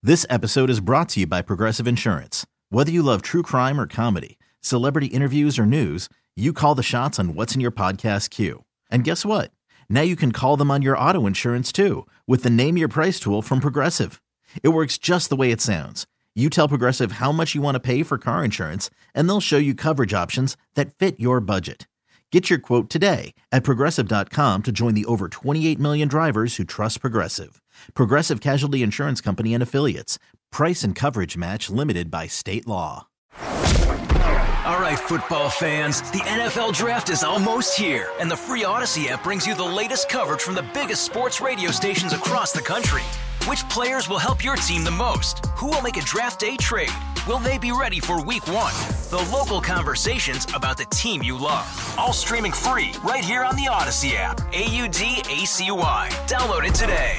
This episode is brought to you by Progressive Insurance. Whether you love true crime or comedy, celebrity interviews or news, you call the shots on what's in your podcast queue. And guess what? Now you can call them on your auto insurance too with the Name Your Price tool from Progressive. It works just the way it sounds. You tell Progressive how much you want to pay for car insurance, and they'll show you coverage options that fit your budget. Get your quote today at Progressive.com to join the over 28 million drivers who trust Progressive. Progressive Casualty Insurance Company and Affiliates. Price and coverage match limited by state law. All right, football fans, the NFL Draft is almost here, and the free Odyssey app brings you the latest coverage from the biggest sports radio stations across the country. Which players will help your team the most? Who will make a draft day trade? Will they be ready for week one? The local conversations about the team you love. All streaming free right here on the Odyssey app. AUDACY. Download it today.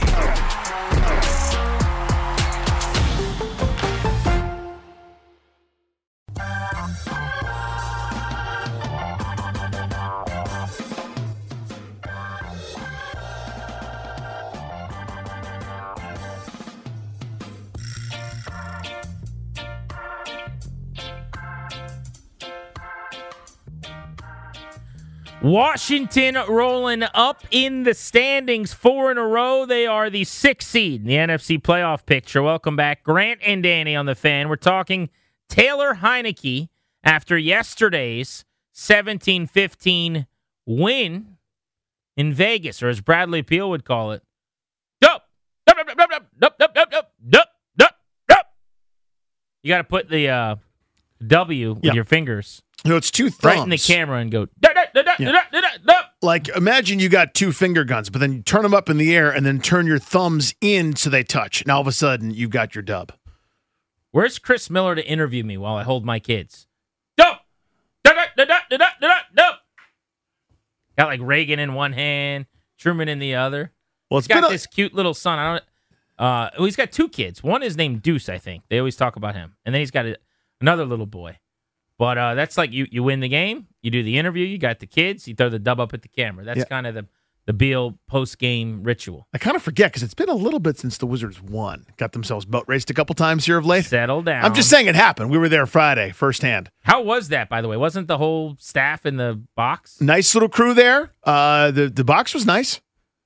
Washington rolling up in the standings 4 in a row. They are the 6th seed in the NFC playoff picture. Welcome back, Grant and Danny on the Fan. We're talking Taylor Heinicke after yesterday's 17-15 win in Vegas, or as Bradley Peel would call it, You got to put the W with your fingers. No, it's two thumbs. Right in the camera and go, Like, imagine you got two finger guns, but then you turn them up in the air and then turn your thumbs in so they touch. And all of a sudden, you've got your dub. Where's Chris Miller to interview me while I hold my kids? Got like Reagan in one hand, Truman in the other. Well, he's got this cute little son. He's got 2 kids. One is named Deuce, I think. They always talk about him. And then he's got another little boy. But that's like you win the game, you do the interview, you got the kids, you throw the dub up at the camera. That's kind of the Beal post-game ritual. I kind of forget because it's been a little bit since the Wizards won. Got themselves boat raced a couple times here of late. Settle down. I'm just saying it happened. We were there Friday, firsthand. How was that, by the way? Wasn't the whole staff in the box? Nice little crew there. The box was nice.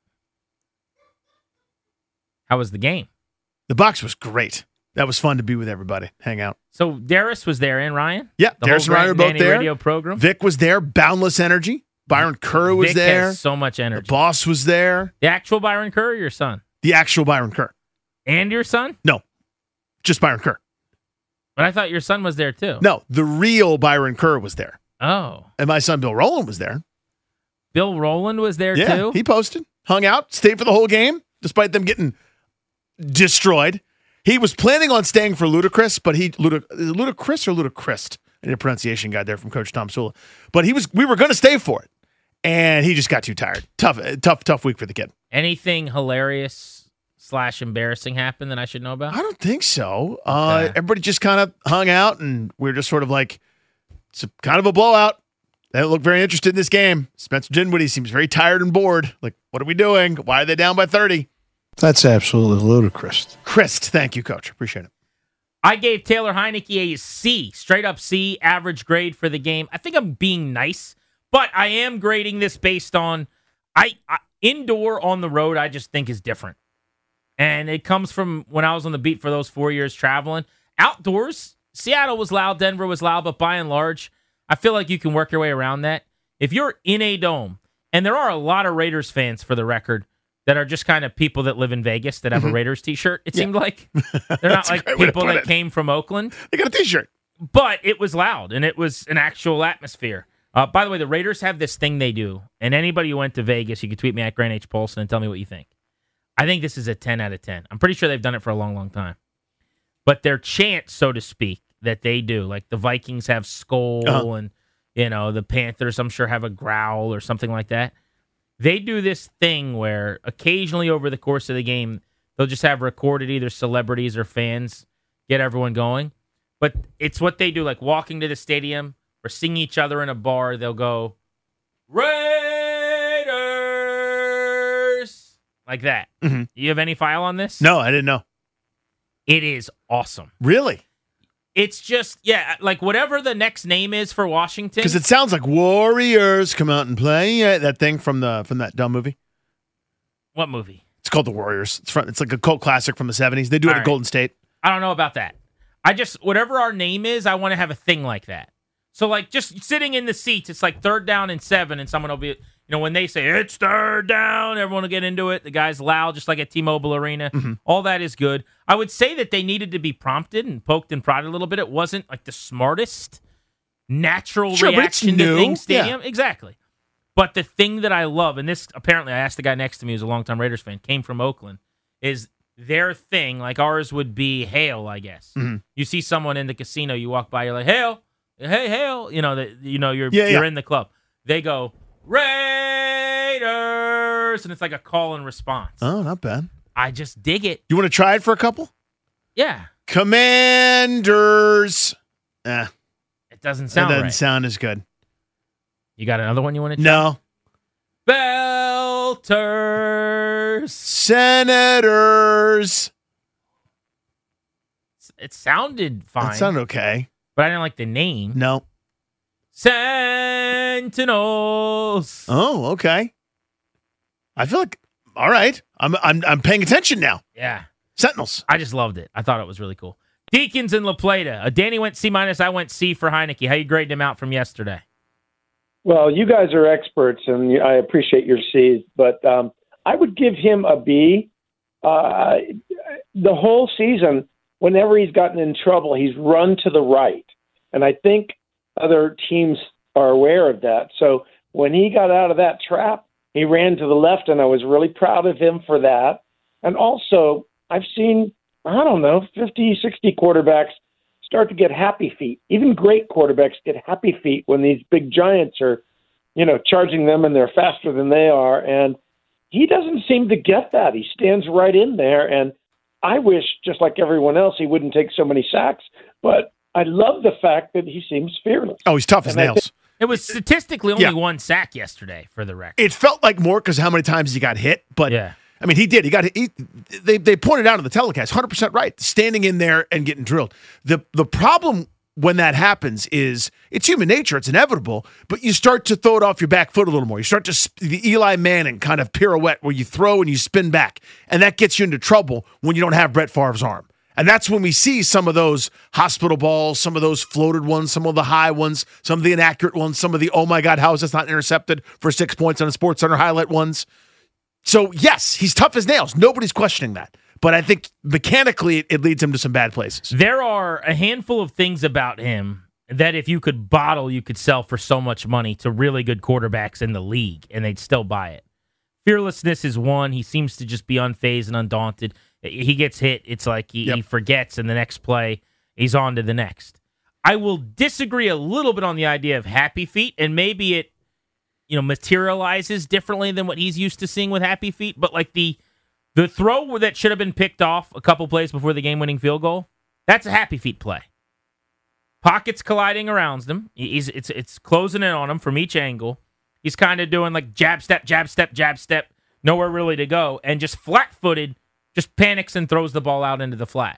How was the game? The box was great. That was fun to be with everybody, hang out. So Darius was there, and Ryan? Yeah, Darius and Ryan were both there. Radio program. Vic was there. Boundless energy. Byron Kerr was Vic there. Has so much energy. The boss was there. The actual Byron Kerr or your son? The actual Byron Kerr. And your son? No, just Byron Kerr. But I thought your son was there too. No, the real Byron Kerr was there. Oh. And my son Bill Rowland was there. Bill Rowland was there too? Yeah, he posted, hung out, stayed for the whole game, despite them getting destroyed. He was planning on staying for Ludacris, but Ludacris or Ludacris? I need a pronunciation guide there from Coach Tom Sula. But we were going to stay for it, and he just got too tired. Tough week for the kid. Anything hilarious / embarrassing happen that I should know about? I don't think so. Okay. Everybody just kind of hung out, and we were just sort of like, it's kind of a blowout. They don't look very interested in this game. Spencer Dinwiddie seems very tired and bored. Like, what are we doing? Why are they down by 30? That's absolutely ludicrous. Christ, thank you, Coach. Appreciate it. I gave Taylor Heinicke a C, straight up C, average grade for the game. I think I'm being nice, but I am grading this based on indoor on the road. I just think is different, and it comes from when I was on the beat for those 4 years traveling. Outdoors, Seattle was loud, Denver was loud, but by and large, I feel like you can work your way around that. If you're in a dome, and there are a lot of Raiders fans, for the record, that are just kind of people that live in Vegas that have a Raiders t-shirt, it seemed like. They're not like people that came from Oakland. They got a t-shirt. But it was loud, and it was an actual atmosphere. By the way, the Raiders have this thing they do, and anybody who went to Vegas, you can tweet me at Grant H. Polson and tell me what you think. I think this is a 10 out of 10. I'm pretty sure they've done it for a long, long time. But their chant, so to speak, that they do, like the Vikings have Skull, and the Panthers, I'm sure, have a growl or something like that. They do this thing where occasionally over the course of the game, they'll just have recorded either celebrities or fans get everyone going. But it's what they do, like walking to the stadium or seeing each other in a bar. They'll go, Raiders! Like that. Mm-hmm. You have any file on this? No, I didn't know. It is awesome. Really? It's just, like whatever the next name is for Washington. Because it sounds like Warriors come out and play. Yeah, that thing from that dumb movie. What movie? It's called The Warriors. It's like a cult classic from the 70s. They do it at Golden State. I don't know about that. Whatever our name is, I want to have a thing like that. So, like, just sitting in the seats, it's like 3rd down and 7, and someone will be, when they say, it's 3rd down, everyone will get into it. The guy's loud, just like at T-Mobile Arena. Mm-hmm. All that is good. I would say that they needed to be prompted and poked and prodded a little bit. It wasn't, like, the smartest natural reaction to things stadium. Yeah. Exactly. But the thing that I love, and this, apparently, I asked the guy next to me who's a longtime Raiders fan, came from Oakland, is their thing, like ours would be hail, I guess. Mm-hmm. You see someone in the casino, you walk by, you're like, hail. Hey, hail! You're in the club. They go Raiders, and it's like a call and response. Oh, not bad. I just dig it. You want to try it for a couple? Yeah. Commanders. It doesn't sound. It doesn't sound as good. You got another one you want to try? No. Belters. Senators. It sounded fine. It sounded okay. But I didn't like the name. No. Sentinels. Oh, okay. I feel like, all right. I'm paying attention now. Yeah. Sentinels. I just loved it. I thought it was really cool. Deacons in La Plata. Danny went C-. I went C for Heineke. How you grading him out from yesterday? Well, you guys are experts, and I appreciate your C's, but I would give him a B. The whole season, whenever he's gotten in trouble, he's run to the right. And I think other teams are aware of that. So when he got out of that trap, he ran to the left, and I was really proud of him for that. And also, I've seen, 50, 60 quarterbacks start to get happy feet. Even great quarterbacks get happy feet when these big giants are, charging them, and they're faster than they are. And he doesn't seem to get that. He stands right in there, and I wish, just like everyone else, he wouldn't take so many sacks, but I love the fact that he seems fearless. Oh, he's tough as nails. It was statistically only one sack yesterday for the record. It felt like more because how many times he got hit, but yeah. I mean, he did. They pointed out in the telecast, 100% right, standing in there and getting drilled. The problem when that happens is it's human nature. It's inevitable, but you start to throw it off your back foot a little more. You start to the Eli Manning kind of pirouette where you throw and you spin back, and that gets you into trouble when you don't have Brett Favre's arm. And that's when we see some of those hospital balls, some of those floated ones, some of the high ones, some of the inaccurate ones, some of the, oh my God, how is this not intercepted for 6 points on a SportsCenter highlight ones. So, yes, he's tough as nails. Nobody's questioning that. But I think mechanically it leads him to some bad places. There are a handful of things about him that if you could bottle, you could sell for so much money to really good quarterbacks in the league, and they'd still buy it. Fearlessness is one. He seems to just be unfazed and undaunted. He gets hit. It's like he forgets, and the next play, he's on to the next. I will disagree a little bit on the idea of happy feet, and maybe it materializes differently than what he's used to seeing with happy feet. But like the throw that should have been picked off a couple plays before the game-winning field goal, that's a happy feet play. Pockets colliding around him. It's closing in on him from each angle. He's kind of doing like jab, step, nowhere really to go, and just flat-footed, just panics and throws the ball out into the flat.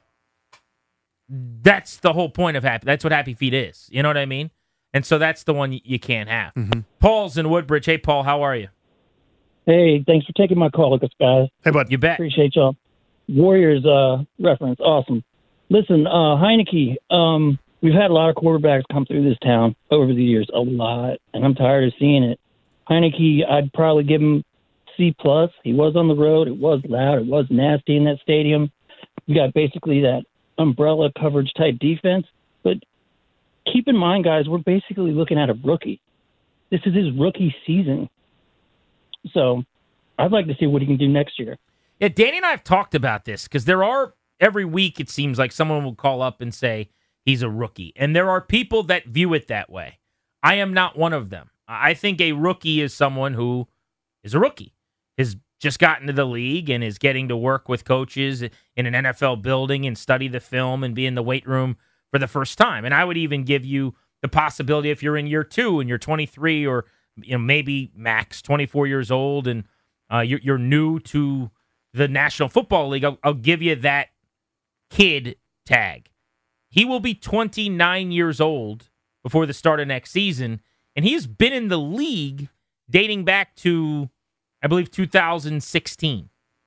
That's the whole point of happy. That's what happy feet is. You know what I mean? And so that's the one you can't have. Mm-hmm. Paul's in Woodbridge. Hey, Paul, how are you? Hey, thanks for taking my call, guys. Hey, bud. You bet. Appreciate y'all. Warriors reference, awesome. Listen, Heineke, we've had a lot of quarterbacks come through this town over the years, a lot, and I'm tired of seeing it. Heineke, I'd probably give him C+. He was on the road. It was loud. It was nasty in that stadium. You got basically that umbrella coverage type defense. But keep in mind, guys, we're basically looking at a rookie. This is his rookie season. So I'd like to see what he can do next year. Yeah, Danny and I have talked about this because there are, every week it seems like someone will call up and say he's a rookie. And there are people that view it that way. I am not one of them. I think a rookie is someone who is a rookie, has just gotten to the league and is getting to work with coaches in an NFL building and study the film and be in the weight room for the first time. And I would even give you the possibility if you're in year 2 and you're 23 or maybe max 24 years old and you're new to the National Football League, I'll give you that kid tag. He will be 29 years old before the start of next season, and he's been in the league dating back to, I believe, 2016.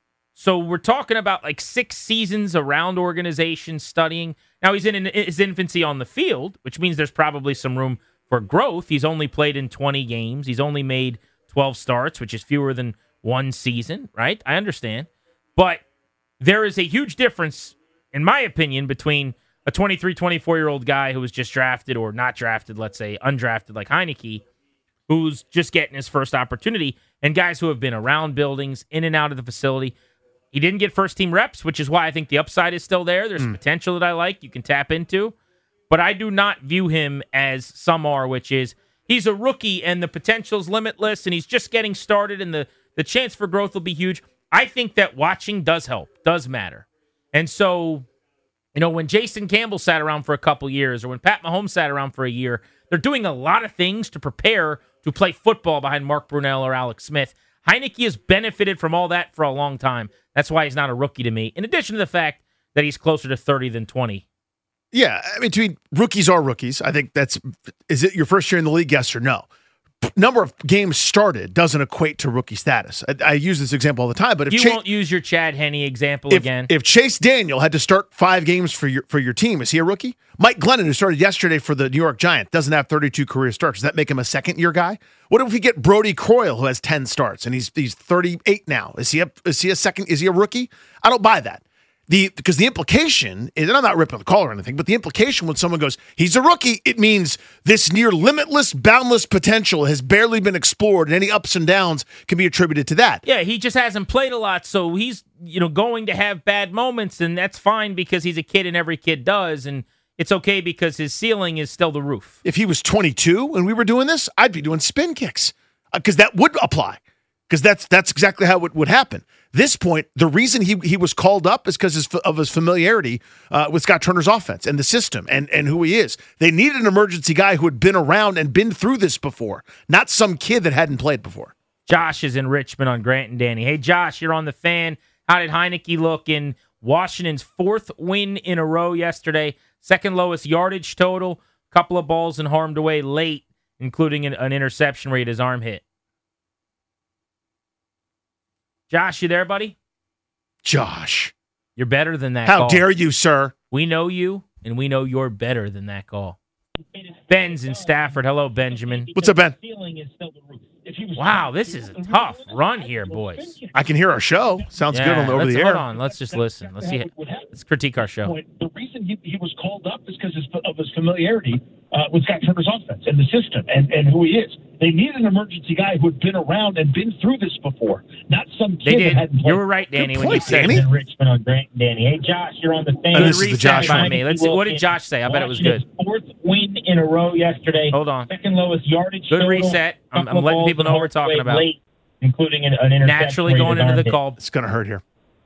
So we're talking about like 6 seasons around organizations studying. Now he's in his infancy on the field, which means there's probably some room for growth. He's only played in 20 games. He's only made 12 starts, which is fewer than one season, right? I understand. But there is a huge difference, in my opinion, between a 23, 24-year-old guy who was just drafted or not drafted, let's say, undrafted like Heineke, who's just getting his first opportunity, and guys who have been around buildings, in and out of the facility. He didn't get first-team reps, which is why I think the upside is still there. There's potential that I like you can tap into. But I do not view him as some are, which is he's a rookie and the potential's limitless and he's just getting started and the chance for growth will be huge. I think that watching does help, does matter. And so, when Jason Campbell sat around for a couple years or when Pat Mahomes sat around for a year, they're doing a lot of things to prepare to play football behind Mark Brunell or Alex Smith. Heineke has benefited from all that for a long time. That's why he's not a rookie to me, in addition to the fact that he's closer to 30 than 20. Yeah, I mean, rookies are rookies. I think is it your first year in the league, yes or no? Number of games started doesn't equate to rookie status. I use this example all the time, but if you won't use your Chad Henne example again. If Chase Daniel had to start 5 games for your team, is he a rookie? Mike Glennon, who started yesterday for the New York Giants, doesn't have 32 career starts. Does that make him a second-year guy? What if we get Brody Croyle, who has 10 starts and he's 38 now? Is he a rookie? I don't buy that. Because the implication is, and I'm not ripping the call or anything, but the implication when someone goes, he's a rookie, it means this near limitless, boundless potential has barely been explored, and any ups and downs can be attributed to that. Yeah, he just hasn't played a lot, so he's going to have bad moments, and that's fine because he's a kid and every kid does, and it's okay because his ceiling is still the roof. If he was 22 and we were doing this, I'd be doing spin kicks because that would apply. Because that's exactly how it would happen. This point, the reason he was called up is because of his familiarity with Scott Turner's offense and the system and who he is. They needed an emergency guy who had been around and been through this before, not some kid that hadn't played before. Josh is in Richmond on Grant and Danny. Hey, Josh, you're on the Fan. How did Heineke look in Washington's 4th win in a row yesterday? Second lowest yardage total, couple of balls and harmed away late, including an interception where he had his arm hit. Josh, you there, buddy? Josh. You're better than that How call. dare you, sir? We know you, and we know you're better than that call. Ben's in Stafford. Hello, Benjamin. What's up, Ben? Wow, this is a tough run here, boys. I can hear our show. Sounds good over the air. Hold on. Let's just listen. Let's critique our show. The reason he was called up is because of his familiarity with Scott Turner's offense and the system and who he is. They needed an emergency guy who had been around and been through this before, not some kid that hadn't played. You were right, Danny, when you said it. Richmond on Grant and Danny. Hey, Josh, you're on the Fan. Good reset by me. Let's see. What did Josh say? I bet it was good. 4th win in a row yesterday. Hold on. Second lowest yardage. Good reset. I'm letting people know what we're talking about. Late, including an interception. Naturally going into the call. It's going to hurt here.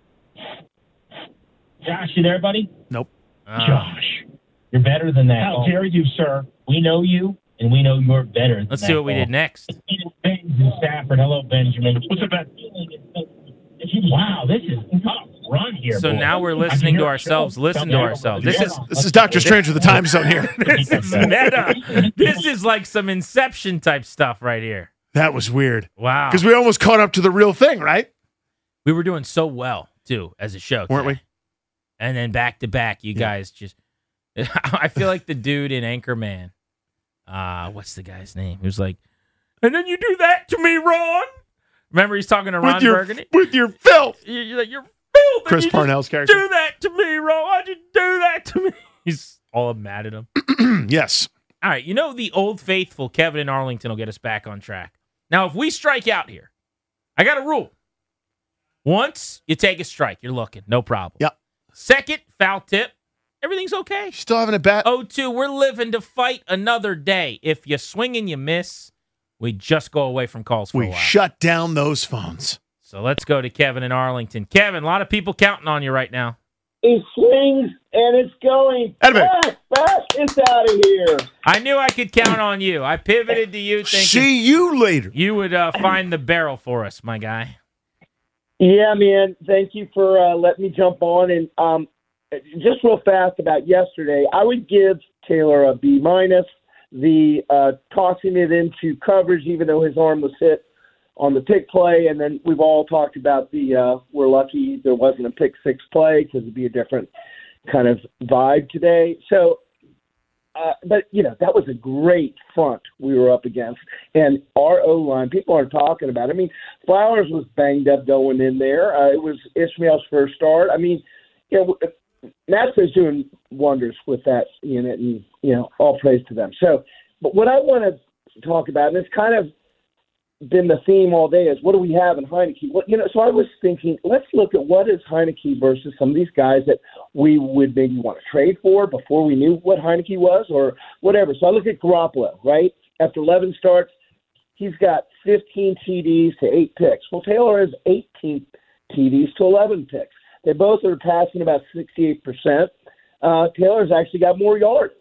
Josh, you there, buddy? Nope. Josh, you're better than that. How dare you, sir? We know you, and we know you're better than Let's see what we did next. Ben's in Stafford. Hello, Benjamin. What's up, Ben? Wow, this is a tough run here. So now we're listening to ourselves. Listen to ourselves. This is Dr. Strange with the time zone here. This is meta. This is like some Inception type stuff right here. That was weird. Wow. Because we almost caught up to the real thing, right? We were doing so well, too, as a show. Weren't we? And then back to back, you guys just... I feel like the dude in Anchorman. What's the guy's name? He was like, and then you do that to me, Ron. Remember, he's talking to Ron Burgundy? With your filth. You're like, you're filth. Chris Parnell's character. Do that to me, Ron. Why'd you do that to me? He's all mad at him. Yes. All right, the old faithful, Kevin and Arlington will get us back on track. Now, if we strike out here, I got a rule. Once you take a strike, you're looking. No problem. Yep. Second, foul tip. Everything's okay. Still having a bat. 0-2, we're living to fight another day. If you swing and you miss, we just go away from calls for a while. We shut down those phones. So let's go to Kevin in Arlington. Kevin, a lot of people counting on you right now. He swings, and it's going back. It's out of here. I knew I could count on you. I pivoted to you thinking see you later. You would find the barrel for us, my guy. Yeah, man. Thank you for letting me jump on. And just real fast about yesterday, I would give Taylor a B-. The tossing it into coverage, even though his arm was hit on the pick play, and then we've all talked about the we're lucky there wasn't a pick six play because it'd be a different kind of vibe today. So, but, that was a great front we were up against. And our O-line, people aren't talking about it. I mean, Flowers was banged up going in there. It was Ishmael's first start. I mean, Matthew's doing wonders with that unit, and, all praise to them. So, but what I want to talk about, and it's kind of been the theme all day, is what do we have in Heinicke? Well, so I was thinking, let's look at what is Heinicke versus some of these guys that we would maybe want to trade for before we knew what Heinicke was or whatever. So I look at Garoppolo, right? After 11 starts, he's got 15 TDs to 8 picks. Well, Taylor has 18 TDs to 11 picks. They both are passing about 68%. Taylor's actually got more yardage.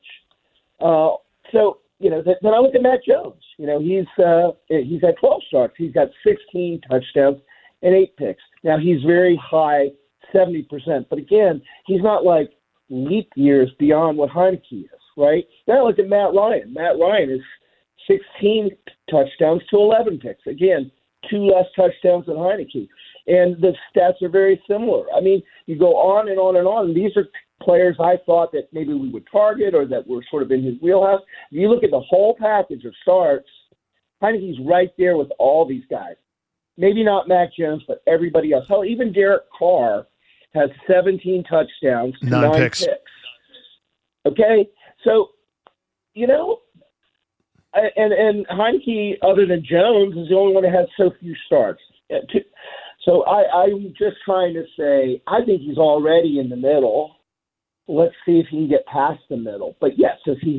Then I look at Matt Jones. He's had 12 starts. He's got 16 touchdowns and 8 picks. Now, he's very high, 70%. But again, he's not like leap years beyond what Heinicke is, right? Now I look at Matt Ryan. Matt Ryan is 16 touchdowns to 11 picks. Again, 2 less touchdowns than Heinicke. And the stats are very similar. I mean, you go on and on and on. And these are players I thought that maybe we would target or that were sort of in his wheelhouse. If you look at the whole package of starts, Heinicke's right there with all these guys. Maybe not Mac Jones, but everybody else. Hell, even Derek Carr has 17 touchdowns to 9 picks. Okay? So, and Heinicke, other than Jones, is the only one that has so few starts. So I'm just trying to say, I think he's already in the middle. Let's see if he can get past the middle. But yes, he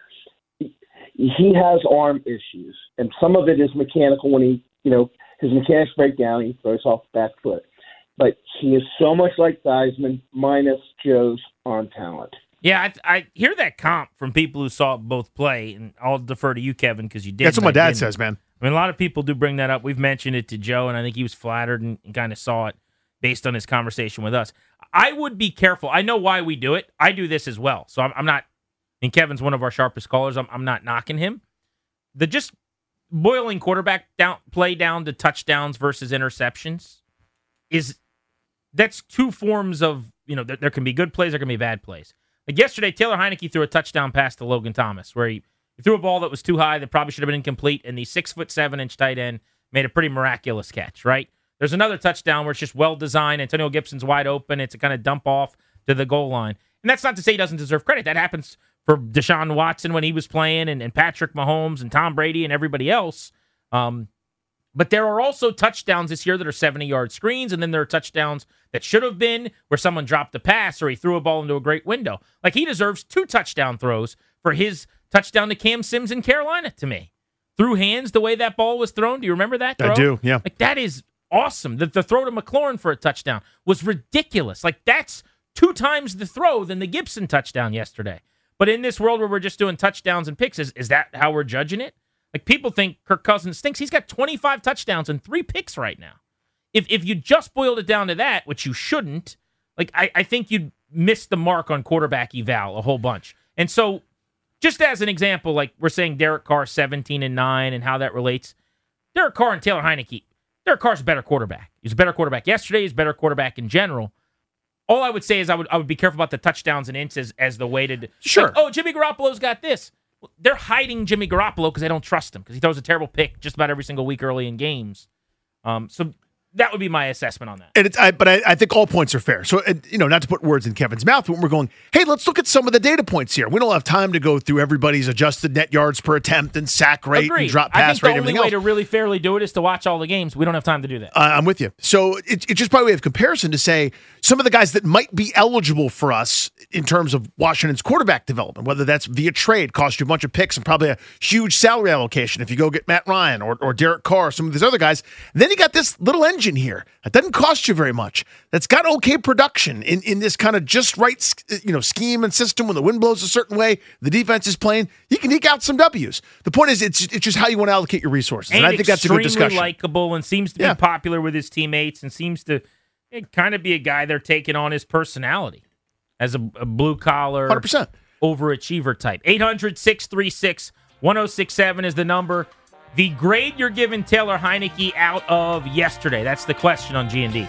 has arm issues, and some of it is mechanical when his mechanics break down, he throws off the back foot. But he is so much like Theismann minus Joe's arm talent. Yeah, I hear that comp from people who saw both play, and I'll defer to you, Kevin, because you did. That's what my dad says, man. I mean, a lot of people do bring that up. We've mentioned it to Joe, and I think he was flattered and kind of saw it based on his conversation with us. I would be careful. I know why we do it. I do this as well. So I'm not, and Kevin's one of our sharpest callers. I'm not knocking him. The just boiling quarterback play down to touchdowns versus interceptions that's two forms of, there can be good plays, there can be bad plays. Like yesterday, Taylor Heinicke threw a touchdown pass to Logan Thomas where he threw a ball that was too high that probably should have been incomplete, and the 6'7" tight end made a pretty miraculous catch, right? There's another touchdown where it's just well-designed. Antonio Gibson's wide open. It's a kind of dump off to the goal line. And that's not to say he doesn't deserve credit. That happens for Deshaun Watson when he was playing and Patrick Mahomes and Tom Brady and everybody else. But there are also touchdowns this year that are 70-yard screens, and then there are touchdowns that should have been where someone dropped the pass or he threw a ball into a great window. Like, he deserves 2 touchdown throws for his touchdown to Cam Sims in Carolina, to me. Through hands, the way that ball was thrown. Do you remember that throw? I do, yeah. Like, that is awesome. The throw to McLaurin for a touchdown was ridiculous. Like, that's 2 times the throw than the Gibson touchdown yesterday. But in this world where we're just doing touchdowns and picks, is that how we're judging it? Like, people think Kirk Cousins stinks. He's got 25 touchdowns and 3 picks right now. If you just boiled it down to that, which you shouldn't, like, I think you'd miss the mark on quarterback eval a whole bunch. And so, just as an example, like we're saying Derek Carr 17-9 and how that relates. Derek Carr and Taylor Heinicke. Derek Carr's a better quarterback. He was a better quarterback yesterday. He's a better quarterback in general. All I would say is I would be careful about the touchdowns and ints as the way to... Sure. Like, Jimmy Garoppolo's got this. They're hiding Jimmy Garoppolo because they don't trust him because he throws a terrible pick just about every single week early in games. So that would be my assessment on that. But I think all points are fair. So, not to put words in Kevin's mouth, but we're going, hey, let's look at some of the data points here. We don't have time to go through everybody's adjusted net yards per attempt and sack rate Agreed. and drop pass rate. I think the only way to really fairly do it is to watch all the games. We don't have time to do that. I'm with you. So it's just by way of comparison to say some of the guys that might be eligible for us in terms of Washington's quarterback development, whether that's via trade, cost you a bunch of picks and probably a huge salary allocation if you go get Matt Ryan or Derek Carr, some of these other guys. And then you got this little engine here that doesn't cost you very much. That's got okay production in this kind of just right, scheme and system. When the wind blows a certain way, the defense is playing, you can eke out some W's. The point is, it's just how you want to allocate your resources. And I think that's a good discussion. Extremely likable and seems to be popular with his teammates and seems to kind of be a guy they're taking on his personality. as a blue-collar 100%. overachiever type. 800-636-1067 is the number. The grade you're giving Taylor Heinicke out of yesterday. That's the question on G&D.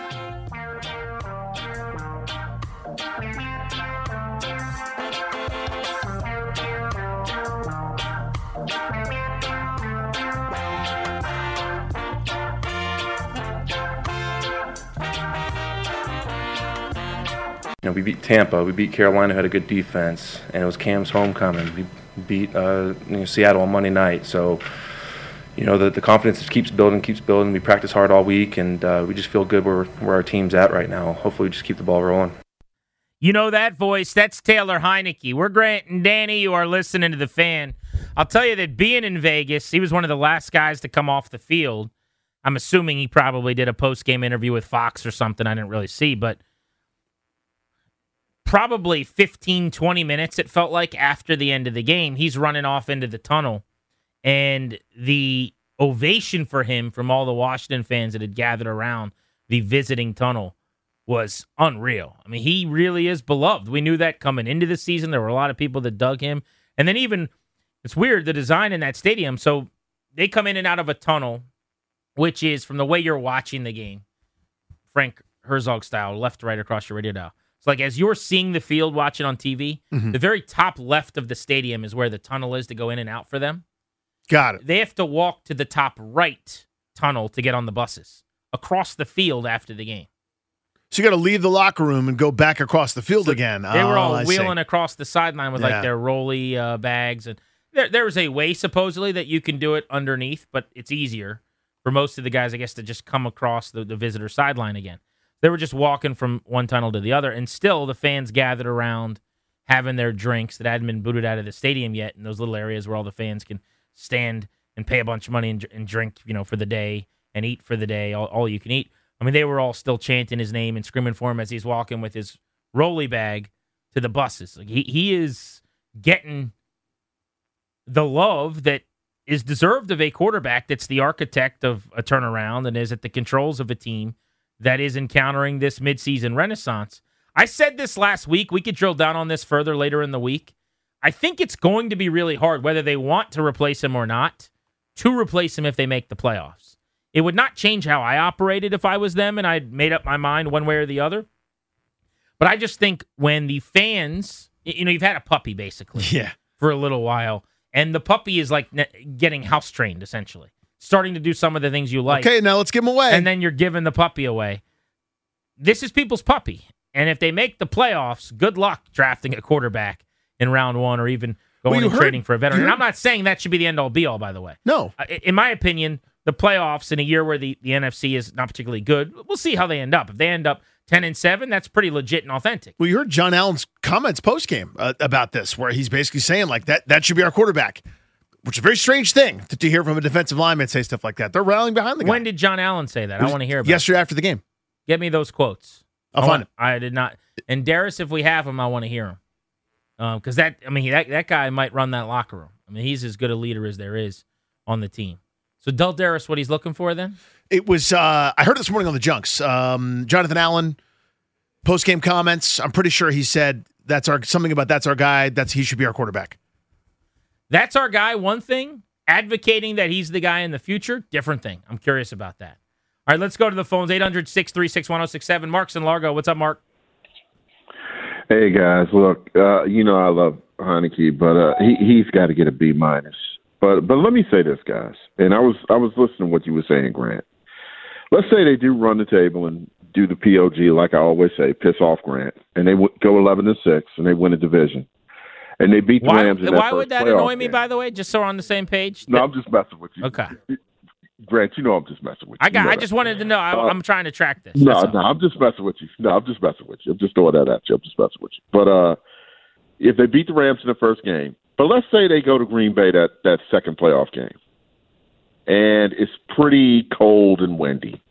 We beat Tampa, we beat Carolina, who had a good defense, and it was Cam's homecoming. We beat Seattle on Monday night, so the confidence just keeps building. We practice hard all week, and we just feel good where our team's at right now. Hopefully we just keep the ball rolling. You know that voice? That's Taylor Heinicke. We're Grant and Danny. You are listening to The Fan. I'll tell you that being in Vegas, he was one of the last guys to come off the field. I'm assuming he probably did a post-game interview with Fox or something I didn't really see, but probably 15, 20 minutes, it felt like, after the end of the game, he's running off into the tunnel. And the ovation for him from all the Washington fans that had gathered around the visiting tunnel was unreal. I mean, he really is beloved. We knew that coming into the season. There were a lot of people that dug him. And then even, it's weird, the design in that stadium. So they come in and out of a tunnel, which is, from the way you're watching the game, Frank Herzog style, left to right across your radio dial. So, like, as you're seeing the field watching on TV, the very top left of the stadium is where the tunnel is to go in and out for them. Got it. They have to walk to the top right tunnel to get on the buses across the field after the game. So you got to leave the locker room and go back across the field again. They were all wheeling across the sideline with like their rolly bags. And there was a way, supposedly, that you can do it underneath, but it's easier for most of the guys, I guess, to just come across the visitor sideline again. They were just walking from one tunnel to the other, and still the fans gathered around having their drinks that hadn't been booted out of the stadium yet in those little areas where all the fans can stand and pay a bunch of money and drink, for the day and eat for the day, all you can eat. I mean, they were all still chanting his name and screaming for him as he's walking with his rolly bag to the buses. Like he is getting the love that is deserved of a quarterback that's the architect of a turnaround and is at the controls of a team that is encountering this midseason renaissance. I said this last week. We could drill down on this further later in the week. I think it's going to be really hard, whether they want to replace him or not, to replace him if they make the playoffs. It would not change how I operated if I was them and I'd made up my mind one way or the other. But I just think when the fans, you've had a puppy basically for a little while, and the puppy is like getting house trained essentially. Starting to do some of the things you like. Okay, now let's give him away. And then you're giving the puppy away. This is people's puppy. And if they make the playoffs, good luck drafting a quarterback in round one or even going and trading for a veteran. And I'm not saying that should be the end-all, be-all, by the way. No. In my opinion, the playoffs in a year where the NFC is not particularly good, we'll see how they end up. If they end up 10-7, that's pretty legit and authentic. Well, you heard John Allen's comments post-game about this, where he's basically saying, like, that should be our quarterback. Which is a very strange thing to hear from a defensive lineman say stuff like that. They're rallying behind the guy. When did John Allen say that? I want to hear about it. Yesterday after the game. Get me those quotes. I'll find it. I did not. And Darius, if we have him, I want to hear him. Because that guy might run that locker room. I mean, he's as good a leader as there is on the team. So tell Darius what he's looking for then? It was, I heard it this morning on the Junks. Jonathan Allen, post-game comments. I'm pretty sure he said that's our guy. He should be our quarterback. That's our guy, one thing. Advocating that he's the guy in the future, different thing. I'm curious about that. All right, let's go to the phones. 800-636-1067. Mark's in Largo. What's up, Mark? Hey, guys. Look, I love Heinicke, but he's got to get a B-. But let me say this, guys, and I was listening to what you were saying, Grant. Let's say they do run the table and do the POG, like I always say, piss off Grant, and they go 11-6, and they win a division. And they beat the Rams in that Why would that annoy me, game. by the way, just so we're on the same page? No, I'm just messing with you. Okay. Grant, I'm just messing with you. I just wanted to know. I'm trying to track this. No, I'm just messing with you. I'm just throwing that at you. I'm just messing with you. But if they beat the Rams in the first game, but let's say they go to Green Bay that second playoff game, and it's pretty cold and windy,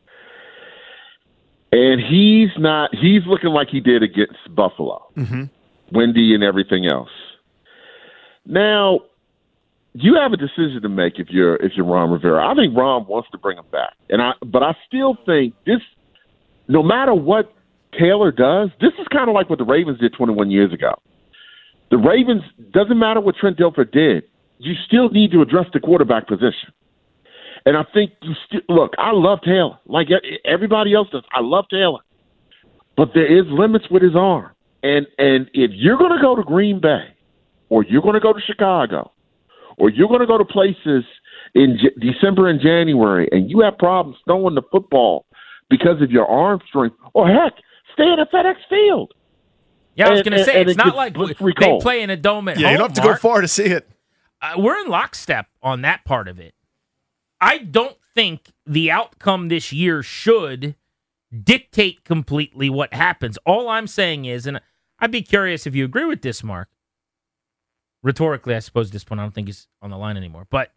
and he's looking like he did against Buffalo, windy and everything else. Now, you have a decision to make if you're Ron Rivera. I think Ron wants to bring him back, but I still think this, no matter what Taylor does, this is kind of like what the Ravens did 21 years ago. The Ravens, doesn't matter what Trent Dilfer did, you still need to address the quarterback position. And I think look, I love Taylor. Like everybody else does. I love Taylor. But there is limits with his arm. And if you're going to go to Green Bay, or you're going to go to Chicago, or you're going to go to places in December and January, and you have problems throwing the football because of your arm strength, or heck, stay at a FedEx Field. Yeah, I was going to say, it's not like they play in a dome at home. Yeah, you don't have to go far to see it. We're in lockstep on that part of it. I don't think the outcome this year should dictate completely what happens. All I'm saying is, and I'd be curious if you agree with this, Mark. Rhetorically, I suppose at this point I don't think he's on the line anymore. But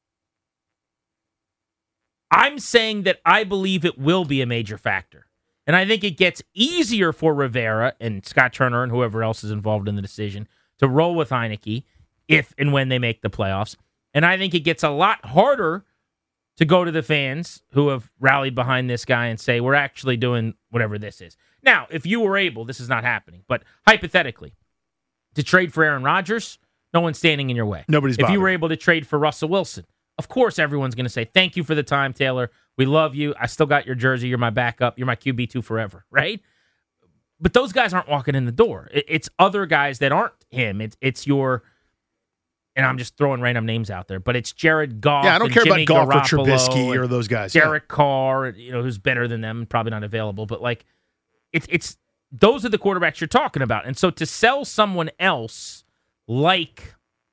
I'm saying that I believe it will be a major factor. And I think it gets easier for Rivera and Scott Turner and whoever else is involved in the decision to roll with Heineke if and when they make the playoffs. And I think it gets a lot harder to go to the fans who have rallied behind this guy and say, we're actually doing whatever this is. Now, if you were able, this is not happening, but hypothetically, to trade for Aaron Rodgers, no one's standing in your way. Nobody's bothering. If you were able to trade for Russell Wilson, of course everyone's going to say, thank you for the time, Taylor. We love you. I still got your jersey. You're my backup. You're my QB2 forever, right? But those guys aren't walking in the door. It's other guys that aren't him. It's your... And I'm just throwing random names out there, but it's Jared Goff. Yeah, I don't care Jimmy about Goff or Garoppolo Trubisky or those guys. Derek Carr, who's better than them, probably not available. But like, it's those are the quarterbacks you're talking about. And so to sell someone else like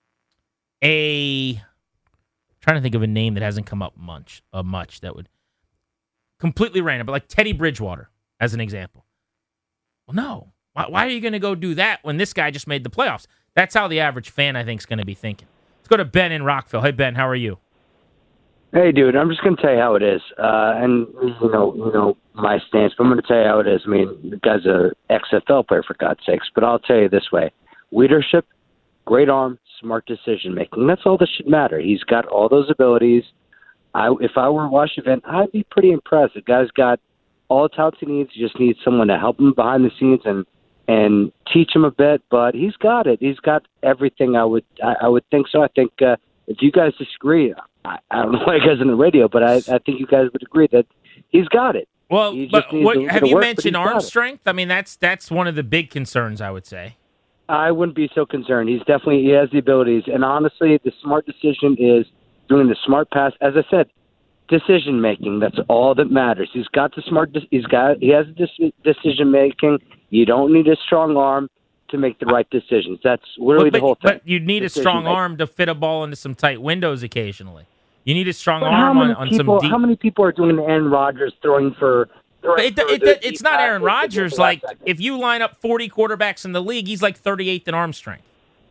trying to think of a name that hasn't come up much that would completely random, but like Teddy Bridgewater as an example. Well, no. Why are you going to go do that when this guy just made the playoffs? That's how the average fan, I think, is going to be thinking. Let's go to Ben in Rockville. Hey, Ben, how are you? Hey, dude, I'm just going to tell you how it is. And, you know my stance, but I'm going to tell you how it is. I mean, the guy's a XFL player, for God's sakes. But I'll tell you this way. Leadership, great arm, smart decision-making. That's all that should matter. He's got all those abilities. If I were Washington, I'd be pretty impressed. The guy's got all the talents he needs. He just needs someone to help him behind the scenes and teach him a bit, but he's got it. He's got everything. I would think so. I think if you guys disagree, I don't know why you guys on the radio, but I think you guys would agree that he's got it. Well, but have you mentioned arm strength? I mean, that's one of the big concerns, I would say. I wouldn't be so concerned. He has the abilities, and honestly, the smart decision is doing the smart pass. As I said, decision making. That's all that matters. He's got the smart. He has decision making. You don't need a strong arm to make the right decisions. That's literally the whole thing. But you need a strong arm to fit a ball into some tight windows occasionally. You need a strong arm on some deep... How many people are doing Aaron Rodgers throwing for... It's not Aaron Rodgers. Like, if you line up 40 quarterbacks in the league, he's like 38th in arm strength.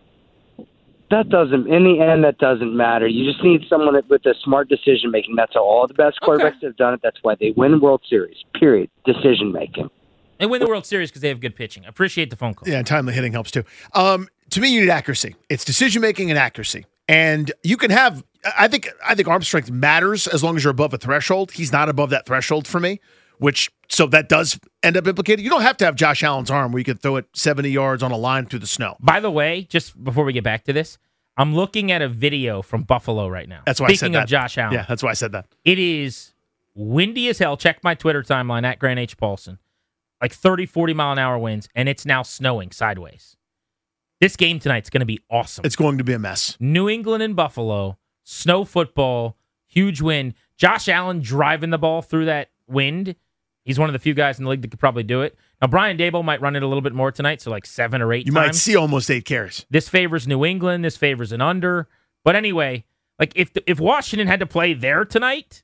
In the end, that doesn't matter. You just need someone with a smart decision-making. That's how all the best quarterbacks have done it. That's why they win World Series, period. Decision-making. They win the World Series because they have good pitching. I appreciate the phone call. Yeah, and timely hitting helps too. To me, you need accuracy. It's decision-making and accuracy. And you can have, I think arm strength matters as long as you're above a threshold. He's not above that threshold for me, so that does end up implicated. You don't have to have Josh Allen's arm where you can throw it 70 yards on a line through the snow. By the way, just before we get back to this, I'm looking at a video from Buffalo right now. That's why I said that. Speaking of Josh Allen. Yeah, that's why I said that. It is windy as hell. Check my Twitter timeline at Grant H. Paulson. Like 30, 40-mile-an-hour winds, and it's now snowing sideways. This game tonight's going to be awesome. It's going to be a mess. New England and Buffalo, snow football, huge wind. Josh Allen driving the ball through that wind. He's one of the few guys in the league that could probably do it. Now, Brian Daboll might run it a little bit more tonight, so like 7 or 8 times. You might see almost 8 carries. This favors New England. This favors an under. But anyway, like if Washington had to play there tonight,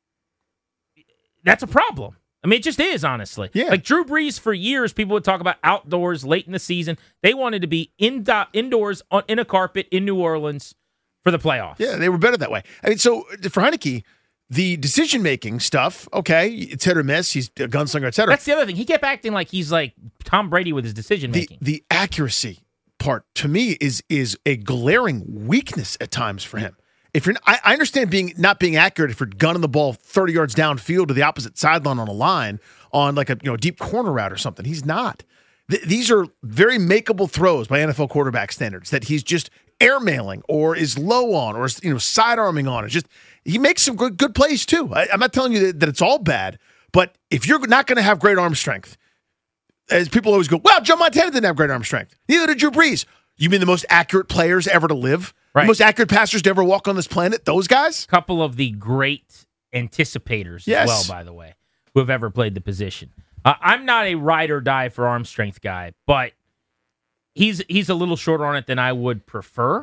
that's a problem. I mean, it just is, honestly. Yeah. Like Drew Brees, for years, people would talk about outdoors late in the season. They wanted to be indoors in a carpet in New Orleans for the playoffs. Yeah, they were better that way. I mean, so for Heineke, the decision-making stuff, okay, it's hit or miss. He's a gunslinger, et cetera. That's the other thing. He kept acting like he's like Tom Brady with his decision-making. The accuracy part, to me, is a glaring weakness at times for him. If you're, I understand not being accurate if you're gunning the ball 30 yards downfield to the opposite sideline on a line on like a deep corner route or something. He's not. These are very makeable throws by NFL quarterback standards that he's just airmailing or is low on or side arming on. It's just he makes some good plays too. I'm not telling you that it's all bad, but if you're not going to have great arm strength, as people always go, well, Joe Montana didn't have great arm strength. Neither did Drew Brees. You mean the most accurate players ever to live? Right. The most accurate passers to ever walk on this planet? Those guys? Couple of the great anticipators as well, by the way, who have ever played the position. I'm not a ride or die for arm strength guy, but he's a little shorter on it than I would prefer.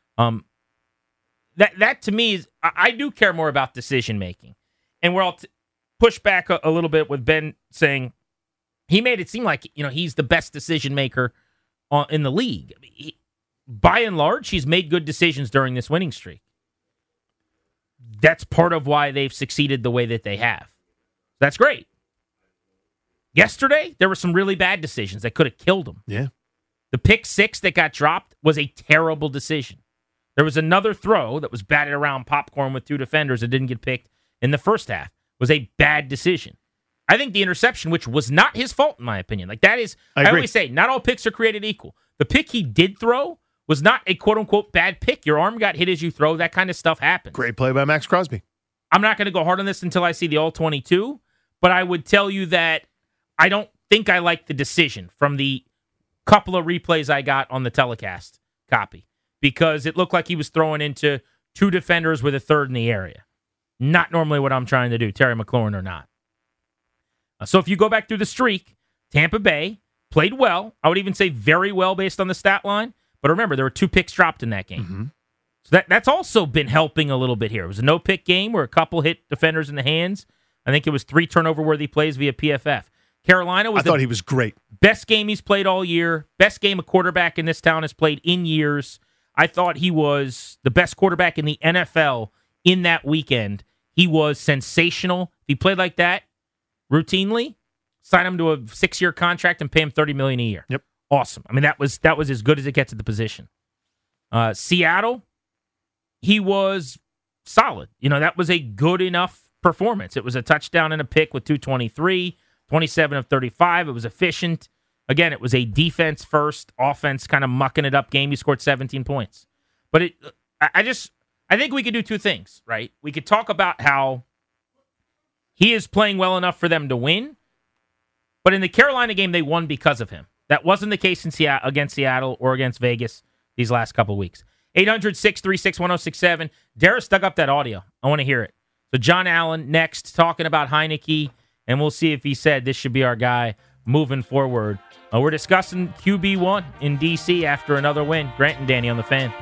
That to me is, I do care more about decision making. And where I'll push back a little bit with Ben saying he made it seem like he's the best decision maker in the league. By and large, he's made good decisions during this winning streak. That's part of why they've succeeded the way that they have. That's great. Yesterday, there were some really bad decisions that could have killed him. Yeah. The pick 6 that got dropped was a terrible decision. There was another throw that was batted around popcorn with 2 defenders that didn't get picked in the first half. Was a bad decision. I think the interception, which was not his fault, in my opinion. Like that is, I always say, not all picks are created equal. The pick he did throw was not a quote-unquote bad pick. Your arm got hit as you throw. That kind of stuff happens. Great play by Max Crosby. I'm not going to go hard on this until I see the all-22, but I would tell you that I don't think I like the decision from the couple of replays I got on the telecast copy because it looked like he was throwing into 2 defenders with a third in the area. Not normally what I'm trying to do, Terry McLaurin or not. So if you go back through the streak, Tampa Bay played well. I would even say very well based on the stat line. But remember, there were 2 picks dropped in that game. Mm-hmm. So that's also been helping a little bit here. It was a no-pick game where a couple hit defenders in the hands. I think it was 3 turnover-worthy plays via PFF. Carolina was I thought he was great. Best game he's played all year. Best game a quarterback in this town has played in years. I thought he was the best quarterback in the NFL in that weekend. He was sensational. If he played like that routinely, sign him to a 6-year contract and pay him $30 million a year. Yep. Awesome. I mean, that was as good as it gets at the position. Seattle, he was solid. That was a good enough performance. It was a touchdown and a pick with 223, 27 of 35. It was efficient. Again, it was a defense first, offense kind of mucking it up game. He scored 17 points. But I think we could do 2 things, right? We could talk about how he is playing well enough for them to win, but in the Carolina game, they won because of him. That wasn't the case against Seattle or against Vegas these last couple of weeks. 800-636-1067. Darius dug up that audio. I want to hear it. So John Allen next talking about Heineke, and we'll see if he said this should be our guy moving forward. We're discussing QB1 in D.C. after another win. Grant and Danny on the Fan.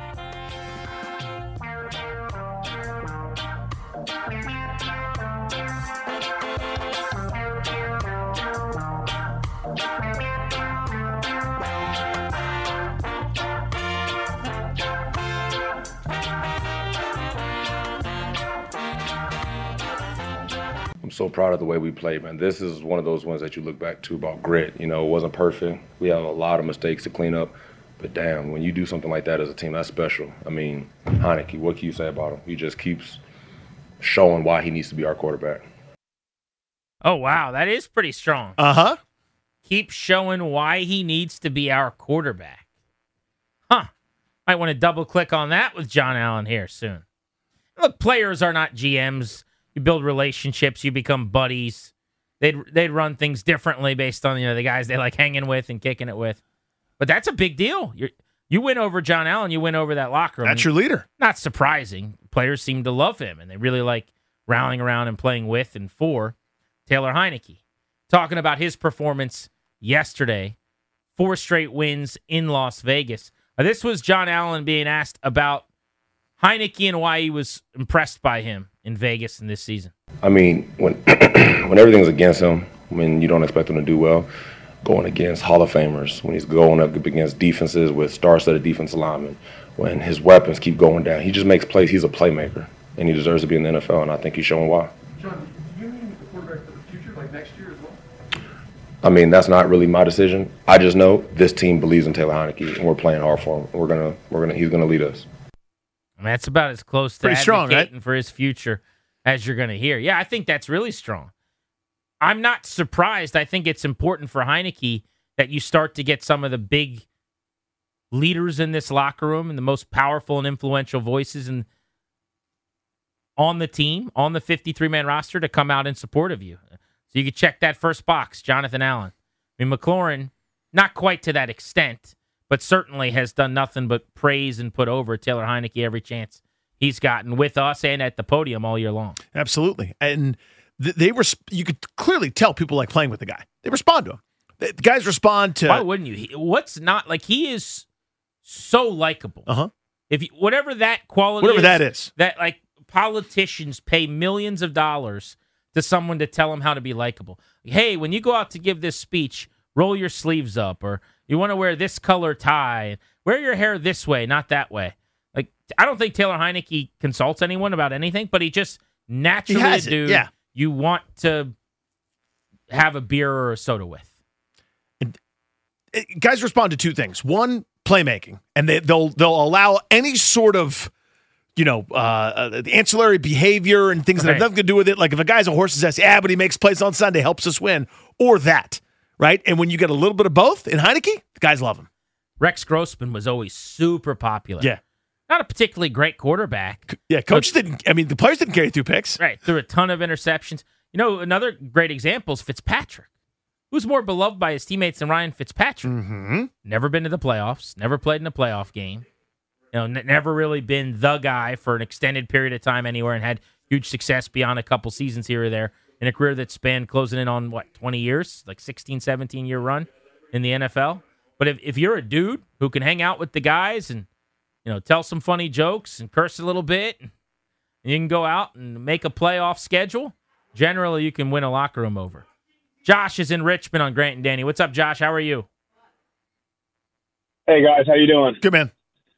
I'm so proud of the way we played, man. This is one of those ones that you look back to about grit. It wasn't perfect. We have a lot of mistakes to clean up. But damn, when you do something like that as a team, that's special. I mean, Heineke, what can you say about him? He just keeps showing why he needs to be our quarterback. Oh, wow. That is pretty strong. Uh-huh. Keep showing why he needs to be our quarterback. Huh. Might want to double-click on that with John Allen here soon. Look, players are not GMs. You build relationships. You become buddies. They'd run things differently based on the guys they like hanging with and kicking it with. But that's a big deal. You win over John Allen. You win over that locker room. That's your leader. Not surprising. Players seem to love him, and they really like rallying around and playing with and for Taylor Heineke. Talking about his performance yesterday, 4 straight wins in Las Vegas. This was John Allen being asked about Heineke and why he was impressed by him in Vegas in this season. I mean, when when everything's against him, when you don't expect him to do well, going against Hall of Famers, when he's going up against defenses with star-studded defensive linemen, when his weapons keep going down, he just makes plays. He's a playmaker, and he deserves to be in the NFL, and I think he's showing why. John, do you mean the quarterback for the future, like next year as well? I mean, that's not really my decision. I just know this team believes in Taylor Heineke, and we're playing hard for him. He's gonna lead us. And that's about as close to pretty strong, advocating right? for his future as you're going to hear. Yeah, I think that's really strong. I'm not surprised. I think it's important for Heinicke that you start to get some of the big leaders in this locker room and the most powerful and influential voices on the team, on the 53-man roster, to come out in support of you. So you can check that first box, Jonathan Allen. I mean, McLaurin, not quite to that extent, but certainly has done nothing but praise and put over Taylor Heinicke every chance he's gotten with us and at the podium all year long. Absolutely. And you could clearly tell people like playing with the guy. They respond to him. The guys respond to... Why wouldn't you? He is so likable. If whatever that quality is, that like politicians pay millions of dollars to someone to tell them how to be likable. Hey, when you go out to give this speech, roll your sleeves up, or you want to wear this color tie, wear your hair this way, not that way. Like, I don't think Taylor Heinicke consults anyone about anything, but he just naturally a dude you want to have a beer or a soda with. Guys respond to two things. One, playmaking, and they'll allow any sort of the ancillary behavior and things that have nothing to do with it. Like if a guy's a horse's ass, but he makes plays on Sunday, helps us win, or that, right? And when you get a little bit of both in Heinicke, the guys love him. Rex Grossman was always super popular. Yeah. Not a particularly great quarterback. Yeah, coaches the players didn't carry through picks. Right, threw a ton of interceptions. Another great example is Fitzpatrick. Who's more beloved by his teammates than Ryan Fitzpatrick? Mm-hmm. Never been to the playoffs, never played in a playoff game. Never really been the guy for an extended period of time anywhere and had huge success beyond a couple seasons here or there in a career that spanned closing in on, 20 years? Like 16, 17-year run in the NFL. But if you're a dude who can hang out with the guys and, tell some funny jokes and curse a little bit, and you can go out and make a playoff schedule, generally you can win a locker room over. Josh is in Richmond on Grant and Danny. What's up, Josh? How are you? Hey, guys. How you doing? Good, man.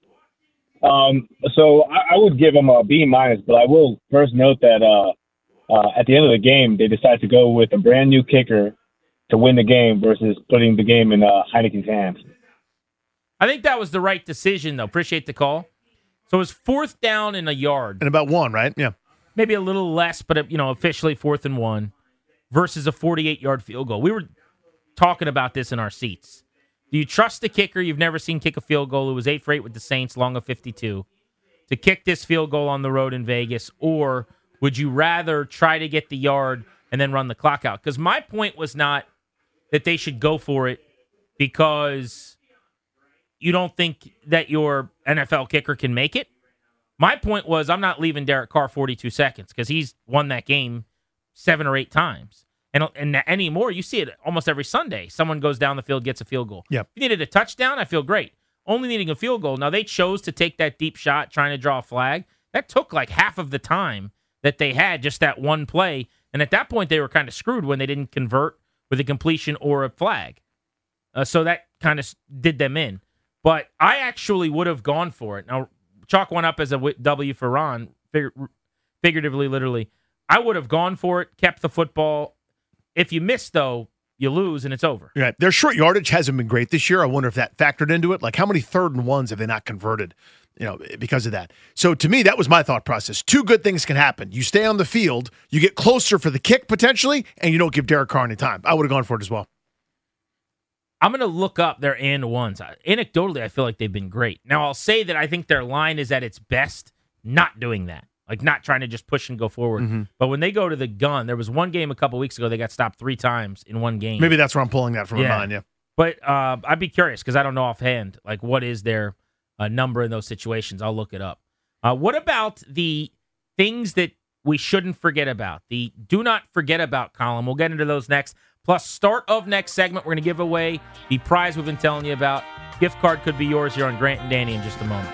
So I would give them a B-, but I will first note that at the end of the game, they decided to go with a brand-new kicker to win the game versus putting the game in Heinicke's hands. I think that was the right decision, though. Appreciate the call. So it was 4th down and a yard. And about 1, right? Yeah. Maybe a little less, but, officially 4th and 1 versus a 48-yard field goal. We were talking about this in our seats. Do you trust the kicker you've never seen kick a field goal who was 8 for 8 with the Saints, long of 52, to kick this field goal on the road in Vegas, or would you rather try to get the yard and then run the clock out? Because my point was not that they should go for it because you don't think that your NFL kicker can make it. My point was I'm not leaving Derek Carr 42 seconds because he's won that game 7 or 8 times. And anymore, you see it almost every Sunday. Someone goes down the field, gets a field goal. Yep. If you needed a touchdown, I feel great. Only needing a field goal. Now, they chose to take that deep shot trying to draw a flag. That took like half of the time that they had, just that one play. And at that point, they were kind of screwed when they didn't convert with a completion or a flag. So that kind of did them in. But I actually would have gone for it. Now, chalk one up as a W for Ron, figuratively, literally. I would have gone for it, kept the football. If you miss, though, you lose, and it's over. Right. Their short yardage hasn't been great this year. I wonder if that factored into it. Like, how many 3rd and 1s have they not converted, because of that? So, to me, that was my thought process. 2 good things can happen. You stay on the field, you get closer for the kick, potentially, and you don't give Derek Carr any time. I would have gone for it as well. I'm going to look up their and ones. Anecdotally, I feel like they've been great. Now, I'll say that I think their line is at its best not doing that. Like, not trying to just push and go forward. Mm-hmm. But when they go to the gun, there was one game a couple weeks ago, they got stopped 3 times in one game. Maybe that's where I'm pulling that from my mind, yeah. But I'd be curious, because I don't know offhand, like, what is their number in those situations? I'll look it up. What about the things that we shouldn't forget about? The do not forget about column. We'll get into those next. Plus, start of next segment, we're going to give away the prize we've been telling you about. Gift card could be yours here on Grant and Danny in just a moment.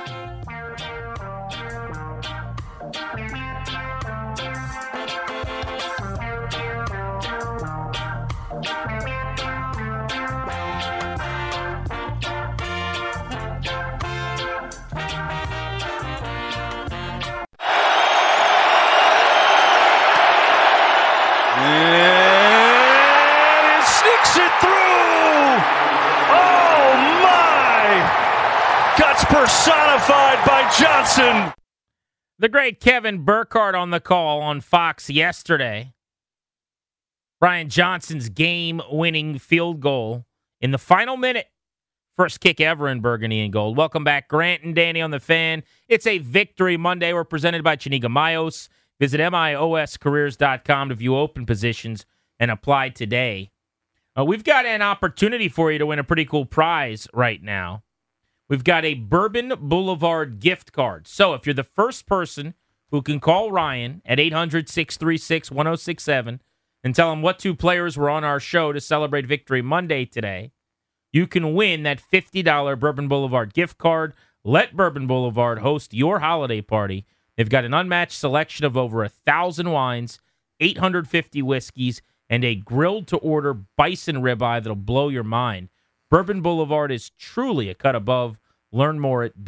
Personified by Johnson. The great Kevin Burkhardt on the call on Fox yesterday. Brian Johnson's game-winning field goal in the final minute. First kick ever in burgundy and gold. Welcome back, Grant and Danny on the Fan. It's a Victory Monday. We're presented by Chiniga Mayos. Visit mioscareers.com to view open positions and apply today. We've got an opportunity for you to win a pretty cool prize right now. We've got a Bourbon Boulevard gift card. So if you're the first person who can call Ryan at 800-636-1067 and tell him what two players were on our show to celebrate Victory Monday today, you can win that $50 Bourbon Boulevard gift card. Let Bourbon Boulevard host your holiday party. They've got an unmatched selection of over 1,000 wines, 850 whiskeys, and a grilled-to-order bison ribeye that'll blow your mind. Bourbon Boulevard is truly a cut above. Learn more at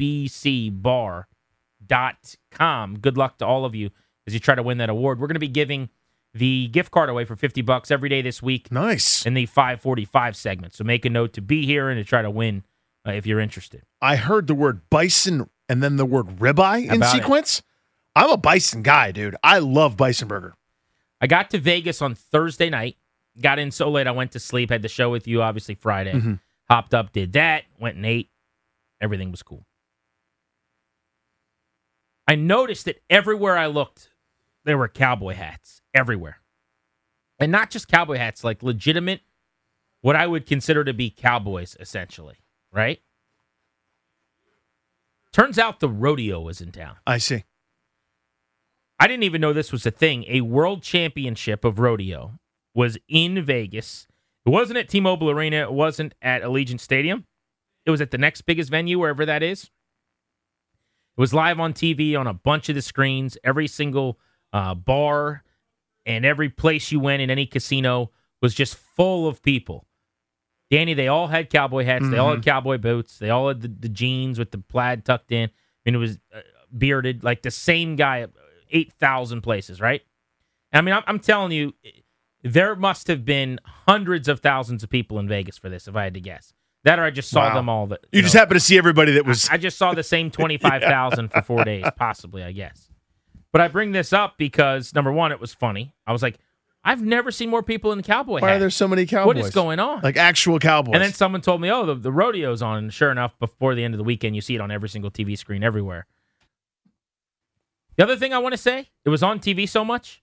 bbcbar.com. Good luck to all of you as you try to win that award. We're going to be giving the gift card away for $50 every day this week. Nice. In the 545 segment. So make a note to be here and to try to win if you're interested. I heard the word bison and then the word ribeye in sequence. I'm a bison guy, dude. I love bison burger. I got to Vegas on Thursday night. Got in so late I went to sleep. Had the show with you, obviously, Friday. Mm-hmm. Hopped up, did that. Went and ate. Everything was cool. I noticed that everywhere I looked, there were cowboy hats. Everywhere. And not just cowboy hats, like legitimate, what I would consider to be cowboys, essentially. Right? Turns out the rodeo was in town. I see. I didn't even know this was a thing. A world championship of rodeo was in Vegas. It wasn't at T-Mobile Arena. It wasn't at Allegiant Stadium. It was at the next biggest venue, wherever that is. It was live on TV on a bunch of the screens. Every single bar and every place you went in any casino was just full of people. Danny, they all had cowboy hats. Mm-hmm. They all had cowboy boots. They all had the jeans with the plaid tucked in. I mean, it was bearded, like the same guy at 8,000 places, right? I mean, I'm telling you, there must have been hundreds of thousands of people in Vegas for this, if I had to guess. That or I just saw them all. You just happened to see everybody that was... I just saw the same 25,000 for 4 days, possibly, I guess. But I bring this up because, number one, it was funny. I was like, I've never seen more people in cowboy hats. Why are there so many cowboys? What is going on? Like actual cowboys. And then someone told me, oh, the rodeo's on. And sure enough, before the end of the weekend, you see it on every single TV screen everywhere. The other thing I want to say, it was on TV so much.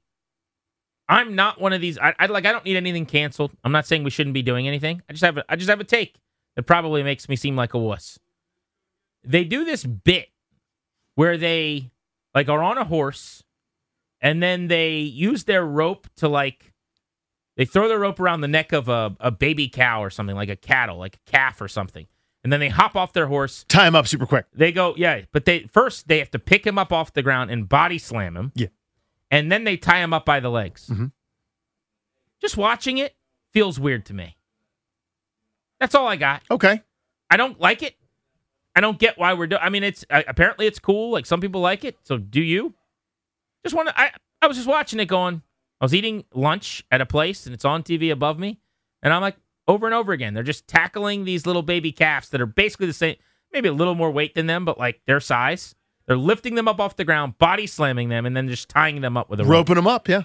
I'm not one of these. I don't need anything canceled. I'm not saying we shouldn't be doing anything. I just have a take that probably makes me seem like a wuss. They do this bit where they are on a horse, and then they use their rope to they throw their rope around the neck of a baby cow or something, like a cattle, like a calf or something. And then they hop off their horse. Tie him up super quick. They go, yeah, but they have to pick him up off the ground and body slam him. Yeah. And then they tie him up by the legs. Mm-hmm. Just watching it feels weird to me. That's all I got. Okay. I don't like it. I don't get why we're doing. I mean, it's apparently it's cool. Like some people like it. So do you? Just want to. I was just watching it, going. I was eating lunch at a place, and it's on TV above me, and I'm like, over and over again, they're just tackling these little baby calves that are basically the same, maybe a little more weight than them, but like their size. They're lifting them up off the ground, body slamming them, and then just tying them up with a rope. Roping them up, yeah.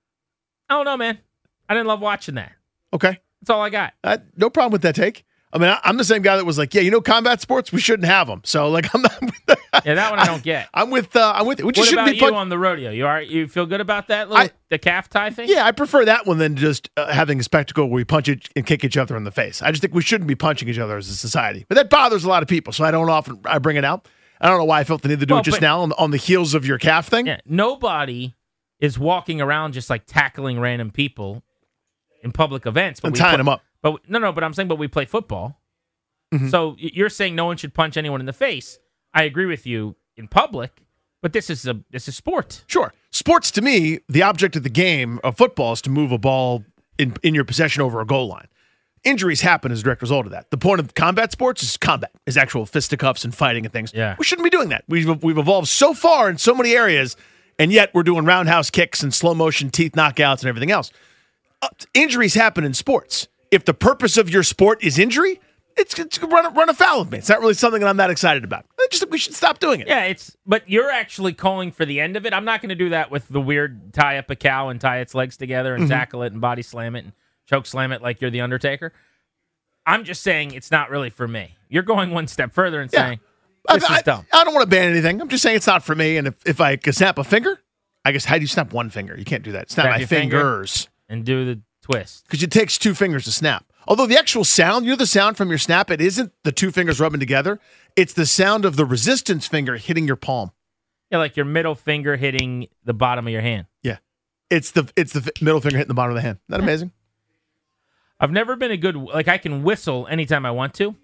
I don't know, man. I didn't love watching that. Okay. That's all I got. No problem with that take. I mean, I'm the same guy that was like, yeah, combat sports, we shouldn't have them. So, like, I'm not. Yeah, that one I don't get. I'm with. What about you on the rodeo? You feel good about that the calf tie thing? Yeah, I prefer that one than just having a spectacle where we punch it and kick each other in the face. I just think we shouldn't be punching each other as a society. But that bothers a lot of people, so I bring it out. I don't know why I felt the need to do it just now on the heels of your calf thing. Yeah, nobody is walking around just like tackling random people in public events, and tying them up. But I'm saying, we play football. Mm-hmm. So you're saying no one should punch anyone in the face. I agree with you in public, but this is sport. Sure. Sports, to me, the object of the game of football is to move a ball in your possession over a goal line. Injuries happen as a direct result of that. The point of combat sports is actual fisticuffs and fighting and things. Yeah. We shouldn't be doing that. We've evolved so far in so many areas, and yet we're doing roundhouse kicks and slow motion teeth knockouts and everything else. Injuries happen in sports. If the purpose of your sport is injury, it's run afoul of me. It's not really something that I'm that excited about. just think we should stop doing it. Yeah, but you're actually calling for the end of it. I'm not going to do that with the weird tie up a cow and tie its legs together and tackle it and body slam it and choke slam it like you're the Undertaker. I'm just saying it's not really for me. You're going one step further and saying this is dumb. I don't want to ban anything. I'm just saying it's not for me. And if I could snap a finger, I guess how do you snap one finger? You can't do that. Snap my fingers and do the twist because it takes 2 fingers to snap. Although the actual sound, the sound from your snap, it isn't the 2 fingers rubbing together. It's the sound of the resistance finger hitting your palm. Yeah, like your middle finger hitting the bottom of your hand. Yeah, it's the middle finger hitting the bottom of the hand. Isn't that amazing? I've never been I can whistle anytime I want to,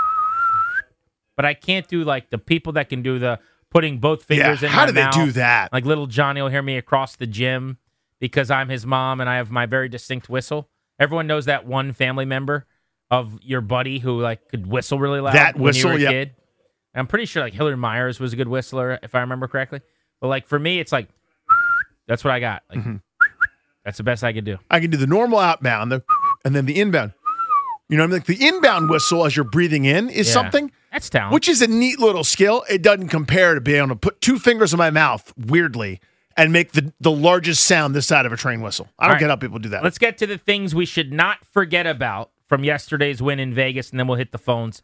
but I can't do like the people that can do the putting both fingers in my mouth. How do they do that? Like little Johnny will hear me across the gym because I'm his mom and I have my very distinct whistle. Everyone knows that one family member of your buddy who like could whistle really loud when you were a kid. I'm pretty sure like Hillary Myers was a good whistler if I remember correctly. But like for me, it's like that's what I got. Like that's the best I could do. I can do the normal outbound and then the inbound. You know what I mean? Like the inbound whistle as you're breathing in is something. That's talent. Which is a neat little skill. It doesn't compare to being able to put 2 fingers in my mouth weirdly and make the largest sound this side of a train whistle. I don't get how people do that. Let's get to the things we should not forget about from yesterday's win in Vegas, and then we'll hit the phones.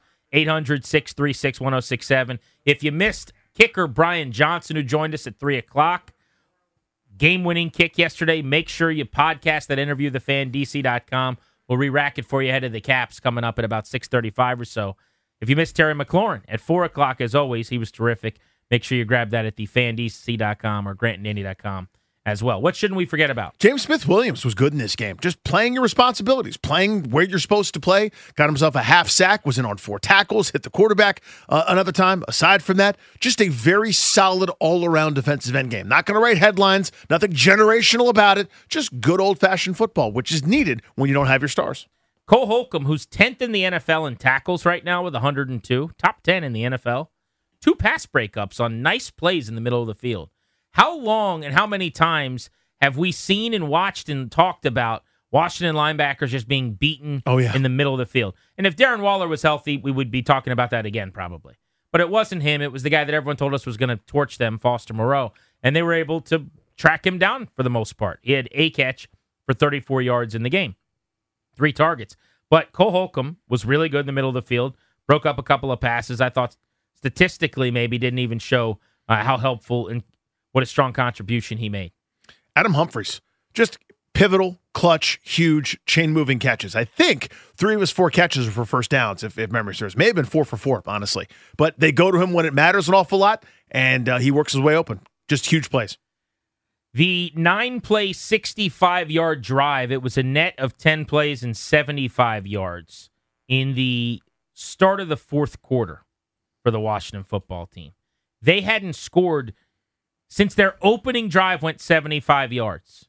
800-636-1067. If you missed kicker Brian Johnson, who joined us at 3 o'clock, game-winning kick yesterday, make sure you podcast that interview, thefandc.com. We'll re-rack it for you ahead of the Caps coming up at about 6:35 or so. If you missed Terry McLaurin at 4 o'clock, as always, he was terrific. Make sure you grab that at thefandc.com or grantindandy.com as well. What shouldn't we forget about? James Smith-Williams was good in this game. Just playing your responsibilities, playing where you're supposed to play. Got himself a half sack, was in on 4 tackles, hit the quarterback another time. Aside from that, just a very solid all-around defensive end game. Not going to write headlines, nothing generational about it. Just good old-fashioned football, which is needed when you don't have your stars. Cole Holcomb, who's 10th in the NFL in tackles right now with 102, top 10 in the NFL. 2 pass breakups on nice plays in the middle of the field. How long and how many times have we seen and watched and talked about Washington linebackers just being beaten in the middle of the field? And if Darren Waller was healthy, we would be talking about that again probably. But it wasn't him. It was the guy that everyone told us was going to torch them, Foster Moreau. And they were able to track him down for the most part. He had a catch for 34 yards in the game. 3 targets. But Cole Holcomb was really good in the middle of the field. Broke up a couple of passes. I thought statistically maybe didn't even show how helpful and what a strong contribution he made. Adam Humphries, just pivotal, clutch, huge, chain-moving catches. I think 3 of his 4 catches were for first downs, if memory serves. May have been 4 for 4, honestly. But they go to him when it matters an awful lot, and he works his way open. Just huge plays. The 9-play, 65-yard drive, it was a net of 10 plays and 75 yards in the start of the 4th quarter for the Washington football team. They hadn't scored since their opening drive went 75 yards.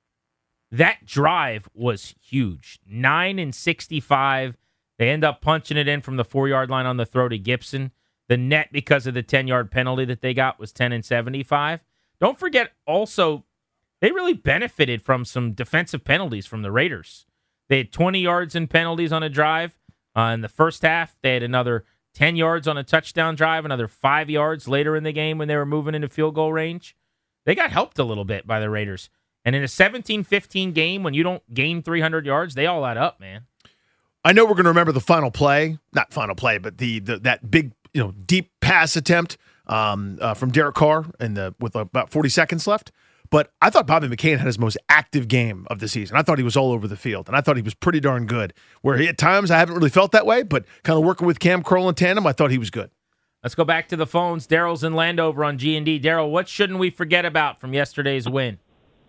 That drive was huge. 9 and 65. They end up punching it in from the 4-yard line on the throw to Gibson. The net, because of the 10-yard penalty that they got, was 10 and 75. Don't forget also, they really benefited from some defensive penalties from the Raiders. They had 20 yards in penalties on a drive. In the first half, they had another 10 yards on a touchdown drive, another 5 yards later in the game when they were moving into field goal range. They got helped a little bit by the Raiders. And in a 17-15 game, when you don't gain 300 yards, they all add up, man. I know we're going to remember the final play, not final play, but that big, deep pass attempt from Derek Carr with about 40 seconds left. But I thought Bobby McCain had his most active game of the season. I thought he was all over the field, and I thought he was pretty darn good. Where at times I haven't really felt that way, but kind of working with Cam Curl in tandem, I thought he was good. Let's go back to the phones. Daryl's in Landover on G&D. Daryl, what shouldn't we forget about from yesterday's win?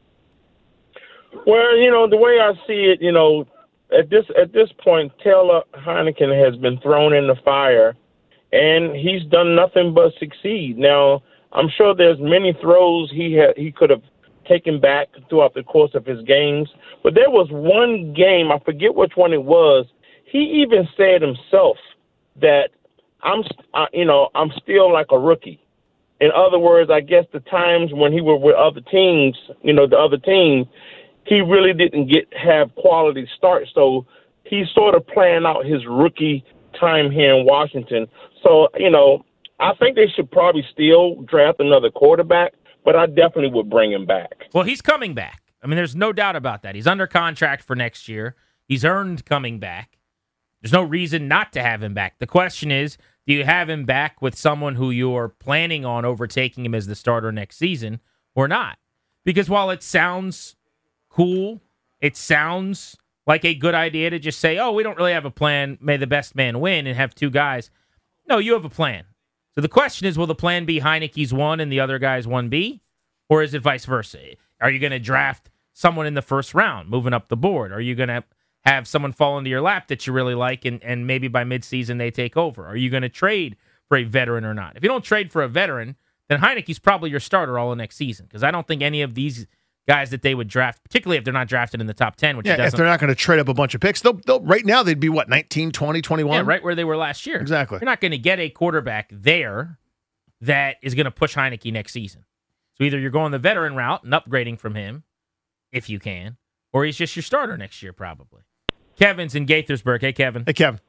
Well, the way I see it, at this point, Taylor Heineken has been thrown in the fire, and he's done nothing but succeed. Now, I'm sure there's many throws he could have taken back throughout the course of his games, but there was one game, I forget which one it was, he even said himself that I'm still like a rookie. In other words, I guess the times when he was with other teams, the other team, he really didn't have quality starts, so he's sort of playing out his rookie time here in Washington. So, I think they should probably still draft another quarterback, but I definitely would bring him back. Well, he's coming back. I mean, there's no doubt about that. He's under contract for next year. He's earned coming back. There's no reason not to have him back. The question is, do you have him back with someone who you're planning on overtaking him as the starter next season or not? Because while it sounds cool, it sounds like a good idea to just say, oh, we don't really have a plan, may the best man win, and have two guys. No, you have a plan. So the question is, will the plan be Heineke's 1 and the other guy's 1B? Or is it vice versa? Are you going to draft someone in the first round, moving up the board? Are you going to have someone fall into your lap that you really like, and maybe by midseason they take over? Are you going to trade for a veteran or not? If you don't trade for a veteran, then Heineke's probably your starter all the next season, because I don't think any of these guys that they would draft, particularly if they're not drafted in the top 10, which if they're not going to trade up a bunch of picks, they'll right now they'd be, 19, 20, 21? Yeah, right where they were last year. Exactly. You're not going to get a quarterback there that is going to push Heinicke next season. So either you're going the veteran route and upgrading from him, if you can, or he's just your starter next year probably. Kevin's in Gaithersburg. Hey, Kevin. Hey, Kevin.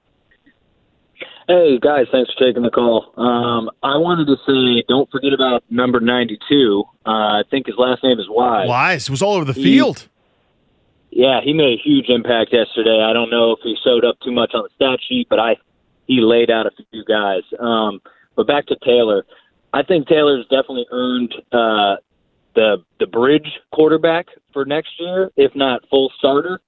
Hey, guys, thanks for taking the call. I wanted to say don't forget about number 92. I think his last name is Wise. Wise was all over the field. Yeah, he made a huge impact yesterday. I don't know if he showed up too much on the stat sheet, but he laid out a few guys. But back to Taylor. I think Taylor's definitely earned the bridge quarterback for next year, if not full starter.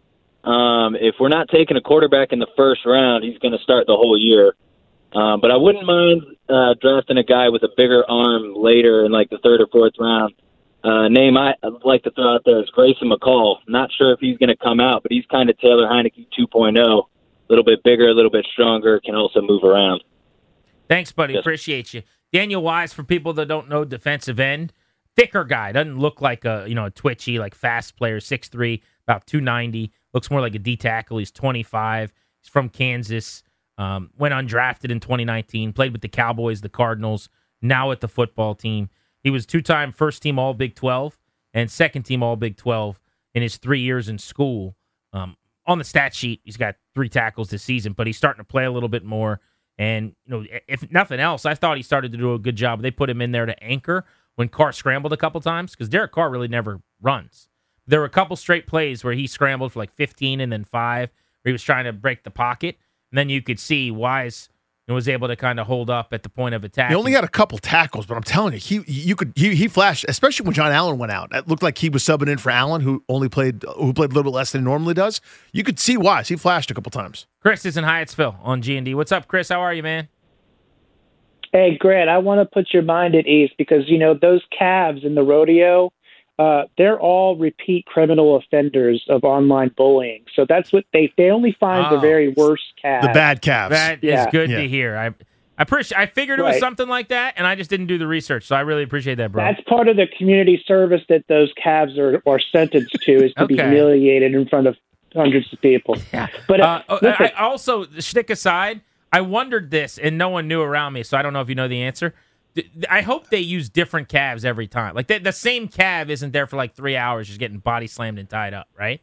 If we're not taking a quarterback in the first round, he's going to start the whole year. But I wouldn't mind drafting a guy with a bigger arm later in like the third or fourth round. Name I'd like to throw out there is Grayson McCall. Not sure if he's going to come out, but he's kind of Taylor Heinicke 2.0. A little bit bigger, a little bit stronger, can also move around. Thanks, buddy. Yes. Appreciate you. Daniel Wise, for people that don't know, defensive end, thicker guy. Doesn't look like a twitchy, like fast player, 6'3", about 290. Looks more like a D tackle. He's 25. He's from Kansas. Went undrafted in 2019. Played with the Cowboys, the Cardinals, now at the football team. He was two-time first-team All-Big 12 and second-team All-Big 12 in his 3 years in school. On the stat sheet, he's got 3 tackles this season, but he's starting to play a little bit more. And, if nothing else, I thought he started to do a good job. They put him in there to anchor when Carr scrambled a couple times, because Derek Carr really never runs. There were a couple straight plays where he scrambled for like 15 and then 5, where he was trying to break the pocket. And then you could see Wise was able to kind of hold up at the point of attack. He only had a couple tackles, but I'm telling you, he flashed, especially when John Allen went out. It looked like he was subbing in for Allen, who played a little bit less than he normally does. You could see Wise. He flashed a couple times. Chris is in Hyattsville on G&D. What's up, Chris? How are you, man? Hey, Grant, I want to put your mind at ease because, those calves in the rodeo, they're all repeat criminal offenders of online bullying. So that's what they only find the very worst calves. The bad calves. That is good to hear. I figured it was something like that, and I just didn't do the research. So I really appreciate that, bro. That's part of the community service that those calves are sentenced to, is to be humiliated in front of hundreds of people. Yeah. But I also, shtick aside, I wondered this, and no one knew around me, so I don't know if you know the answer. I hope they use different calves every time. Like, the same calf isn't there for like 3 hours just getting body slammed and tied up, right?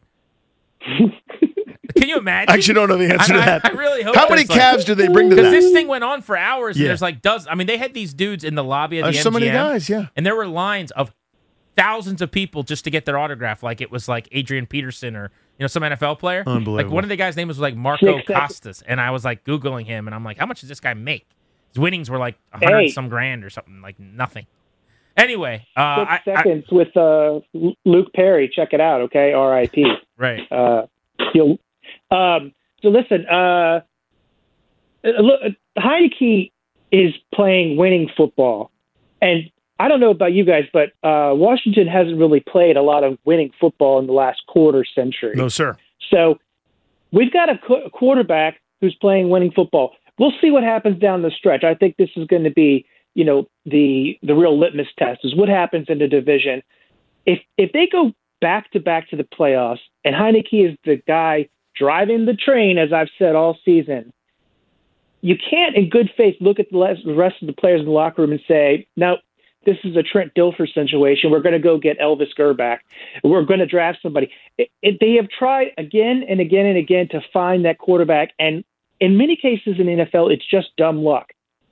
Can you imagine? I actually don't know the answer to that. I really hope. How many calves do they bring to that? Because this thing went on for hours, and there's like dozens. I mean, they had these dudes in the lobby of the MGM. So many guys, yeah. And there were lines of thousands of people just to get their autograph, like it was like Adrian Peterson or some NFL player. Unbelievable. Like one of the guys' name was like Marco Costas, and I was like Googling him, and I'm like, how much does this guy make? His winnings were like 100 some grand or something, like nothing. Anyway, 6 seconds with Luke Perry. Check it out, okay? R.I.P. Right. So listen, look, Heinicke is playing winning football, and I don't know about you guys, but Washington hasn't really played a lot of winning football in the last quarter century. No, sir. So we've got a quarterback who's playing winning football. We'll see what happens down the stretch. I think this is going to be, the real litmus test is what happens in the division. If they go back to the playoffs and Heinicke is the guy driving the train, as I've said all season, you can't in good faith look at the rest of the players in the locker room and say, no, this is a Trent Dilfer situation. We're going to go get Elvis Gerbach. We're going to draft somebody. They have tried again and again and again to find that quarterback, and in many cases in the NFL, it's just dumb luck.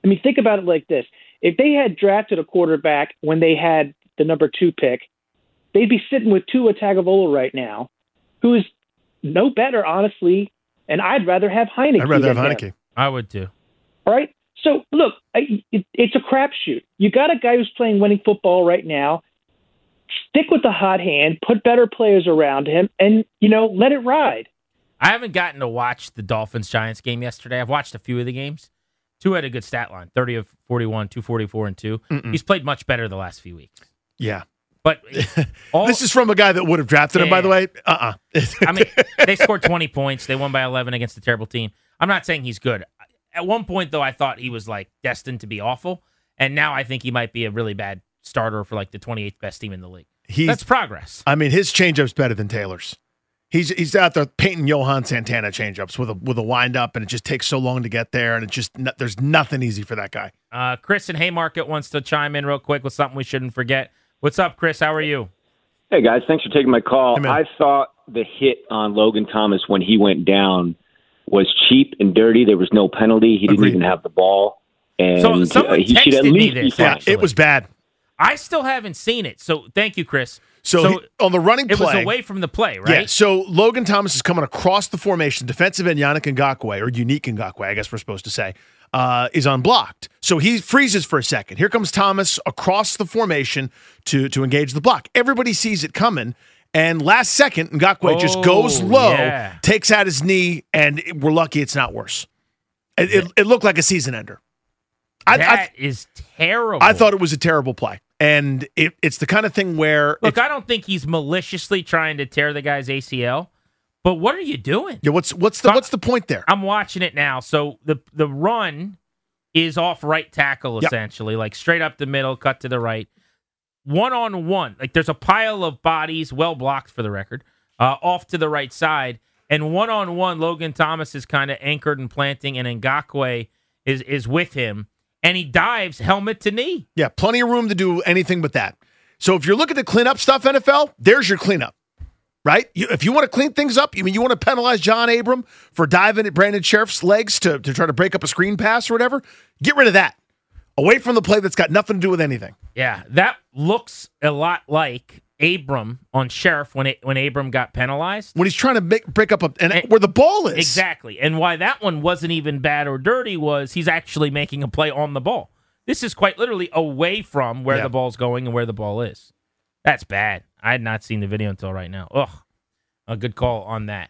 I mean, think about it like this. If they had drafted a quarterback when they had the number 2 pick, they'd be sitting with Tua Tagovailoa right now, who is no better, honestly, and I'd rather have Heineke. I'd rather have Heineke. I would too. All right? So, look, it's a crapshoot. You got a guy who's playing winning football right now. Stick with the hot hand, put better players around him, and, let it ride. I haven't gotten to watch the Dolphins-Giants game yesterday. I've watched a few of the games. Tua had a good stat line, 30 of 41, 244 and 2. He's played much better the last few weeks. Yeah. But this is from a guy that would have drafted him, by the way. I mean, they scored 20 points. They won by 11 against a terrible team. I'm not saying he's good. At one point, though, I thought he was destined to be awful. And now I think he might be a really bad starter for the 28th best team in the league. That's progress. I mean, his changeup's better than Taylor's. He's out there painting Johan Santana changeups with a wind up, and it just takes so long to get there, and it just there's nothing easy for that guy. Chris in Haymarket wants to chime in real quick with something we shouldn't forget. What's up, Chris? How are you? Hey, guys. Thanks for taking my call. I thought the hit on Logan Thomas when he went down was cheap and dirty. There was no penalty. He didn't even have the ball. And he should at least be fine. It was bad. I still haven't seen it, so thank you, Chris. So on the running play, it was away from the play, right? Yeah, so Logan Thomas is coming across the formation. Defensive end Yannick Ngakoue, or Unique Ngakoue, I guess we're supposed to say, is unblocked. So he freezes for a second. Here comes Thomas across the formation to engage the block. Everybody sees it coming, and last second, Ngakoue just goes low, takes out his knee, and we're lucky it's not worse. It looked like a season ender. That is terrible. I thought it was a terrible play. And it's the kind of thing where... Look, I don't think he's maliciously trying to tear the guy's ACL, but what are you doing? Yeah, what's the point there? I'm watching it now. So the run is off right tackle, essentially, straight up the middle, cut to the right. One-on-one. There's a pile of bodies, well blocked for the record, off to the right side. And one-on-one, Logan Thomas is kind of anchored and planting, and Ngakoue is with him. And he dives helmet to knee. Yeah, plenty of room to do anything but that. So if you're looking to clean up stuff, NFL, there's your cleanup, right? If you want to clean things up, you want to penalize John Abram for diving at Brandon Sheriff's legs to try to break up a screen pass or whatever, get rid of that. Away from the play that's got nothing to do with anything. Yeah, that looks a lot like Abram on Sheriff when Abram got penalized. When he's trying to break up where the ball is. Exactly. And why that one wasn't even bad or dirty was he's actually making a play on the ball. This is quite literally away from where the ball's going and where the ball is. That's bad. I had not seen the video until right now. Ugh. A good call on that.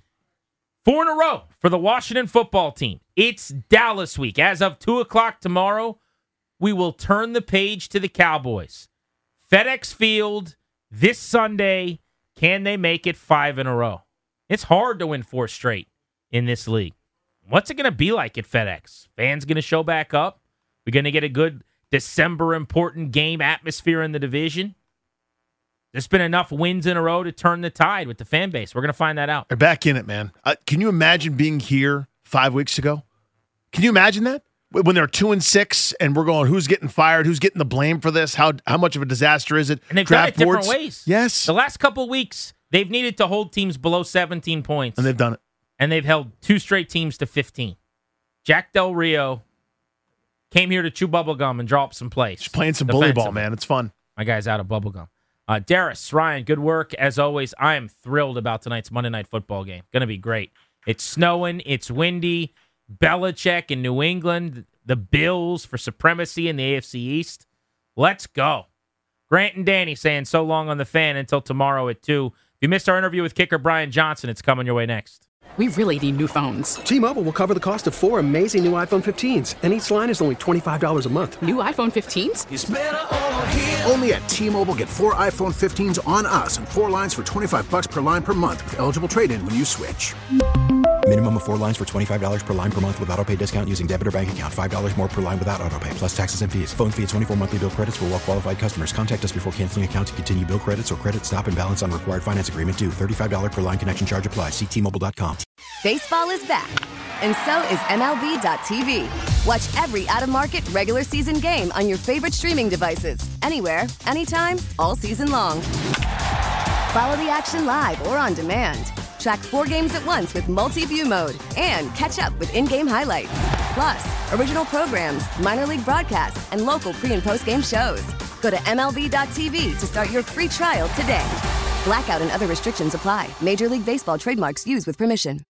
4 in a row for the Washington football team. It's Dallas week. As of 2 o'clock tomorrow, we will turn the page to the Cowboys. FedEx Field this Sunday. Can they make it 5 in a row? It's hard to win 4 straight in this league. What's it going to be like at FedEx? Fans going to show back up? We're going to get a good December important game atmosphere in the division? There's been enough wins in a row to turn the tide with the fan base. We're going to find that out. They're back in it, man. Can you imagine being here 5 weeks ago? Can you imagine that? When they're 2-6 and we're going, who's getting fired? Who's getting the blame for this? How much of a disaster is it? And they've done it different ways. Yes. The last couple of weeks, they've needed to hold teams below 17 points. And they've done it. And they've held 2 straight teams to 15. Jack Del Rio came here to chew bubblegum and draw up some plays. Just playing some bully ball, man. It's fun. My guy's out of bubblegum. Darius, Ryan, good work. As always, I am thrilled about tonight's Monday Night Football game. Going to be great. It's snowing. It's windy. Belichick in New England. The Bills for supremacy in the AFC East. Let's go. Grant and Danny saying so long on the fan until tomorrow at 2. If you missed our interview with kicker Brian Johnson, it's coming your way next. We really need new phones. T-Mobile will cover the cost of 4 amazing new iPhone 15s, and each line is only $25 a month. New iPhone 15s? It's better over here. Only at T-Mobile, get 4 iPhone 15s on us and 4 lines for $25 per line per month with eligible trade-in when you switch. Minimum of 4 lines for $25 per line per month with autopay discount using debit or bank account. $5 more per line without autopay, plus taxes and fees. Phone fee at 24 monthly bill credits for well-qualified customers. Contact us before canceling account to continue bill credits or credit stop and balance on required finance agreement due. $35 per line connection charge applies. See T-Mobile.com. Baseball is back, and so is MLB.tv. Watch every out-of-market regular season game on your favorite streaming devices. Anywhere, anytime, all season long. Follow the action live or on demand. Track 4 games at once with multi-view mode and catch up with in-game highlights. Plus, original programs, minor league broadcasts, and local pre- and post-game shows. Go to MLB.tv to start your free trial today. Blackout and other restrictions apply. Major League Baseball trademarks used with permission.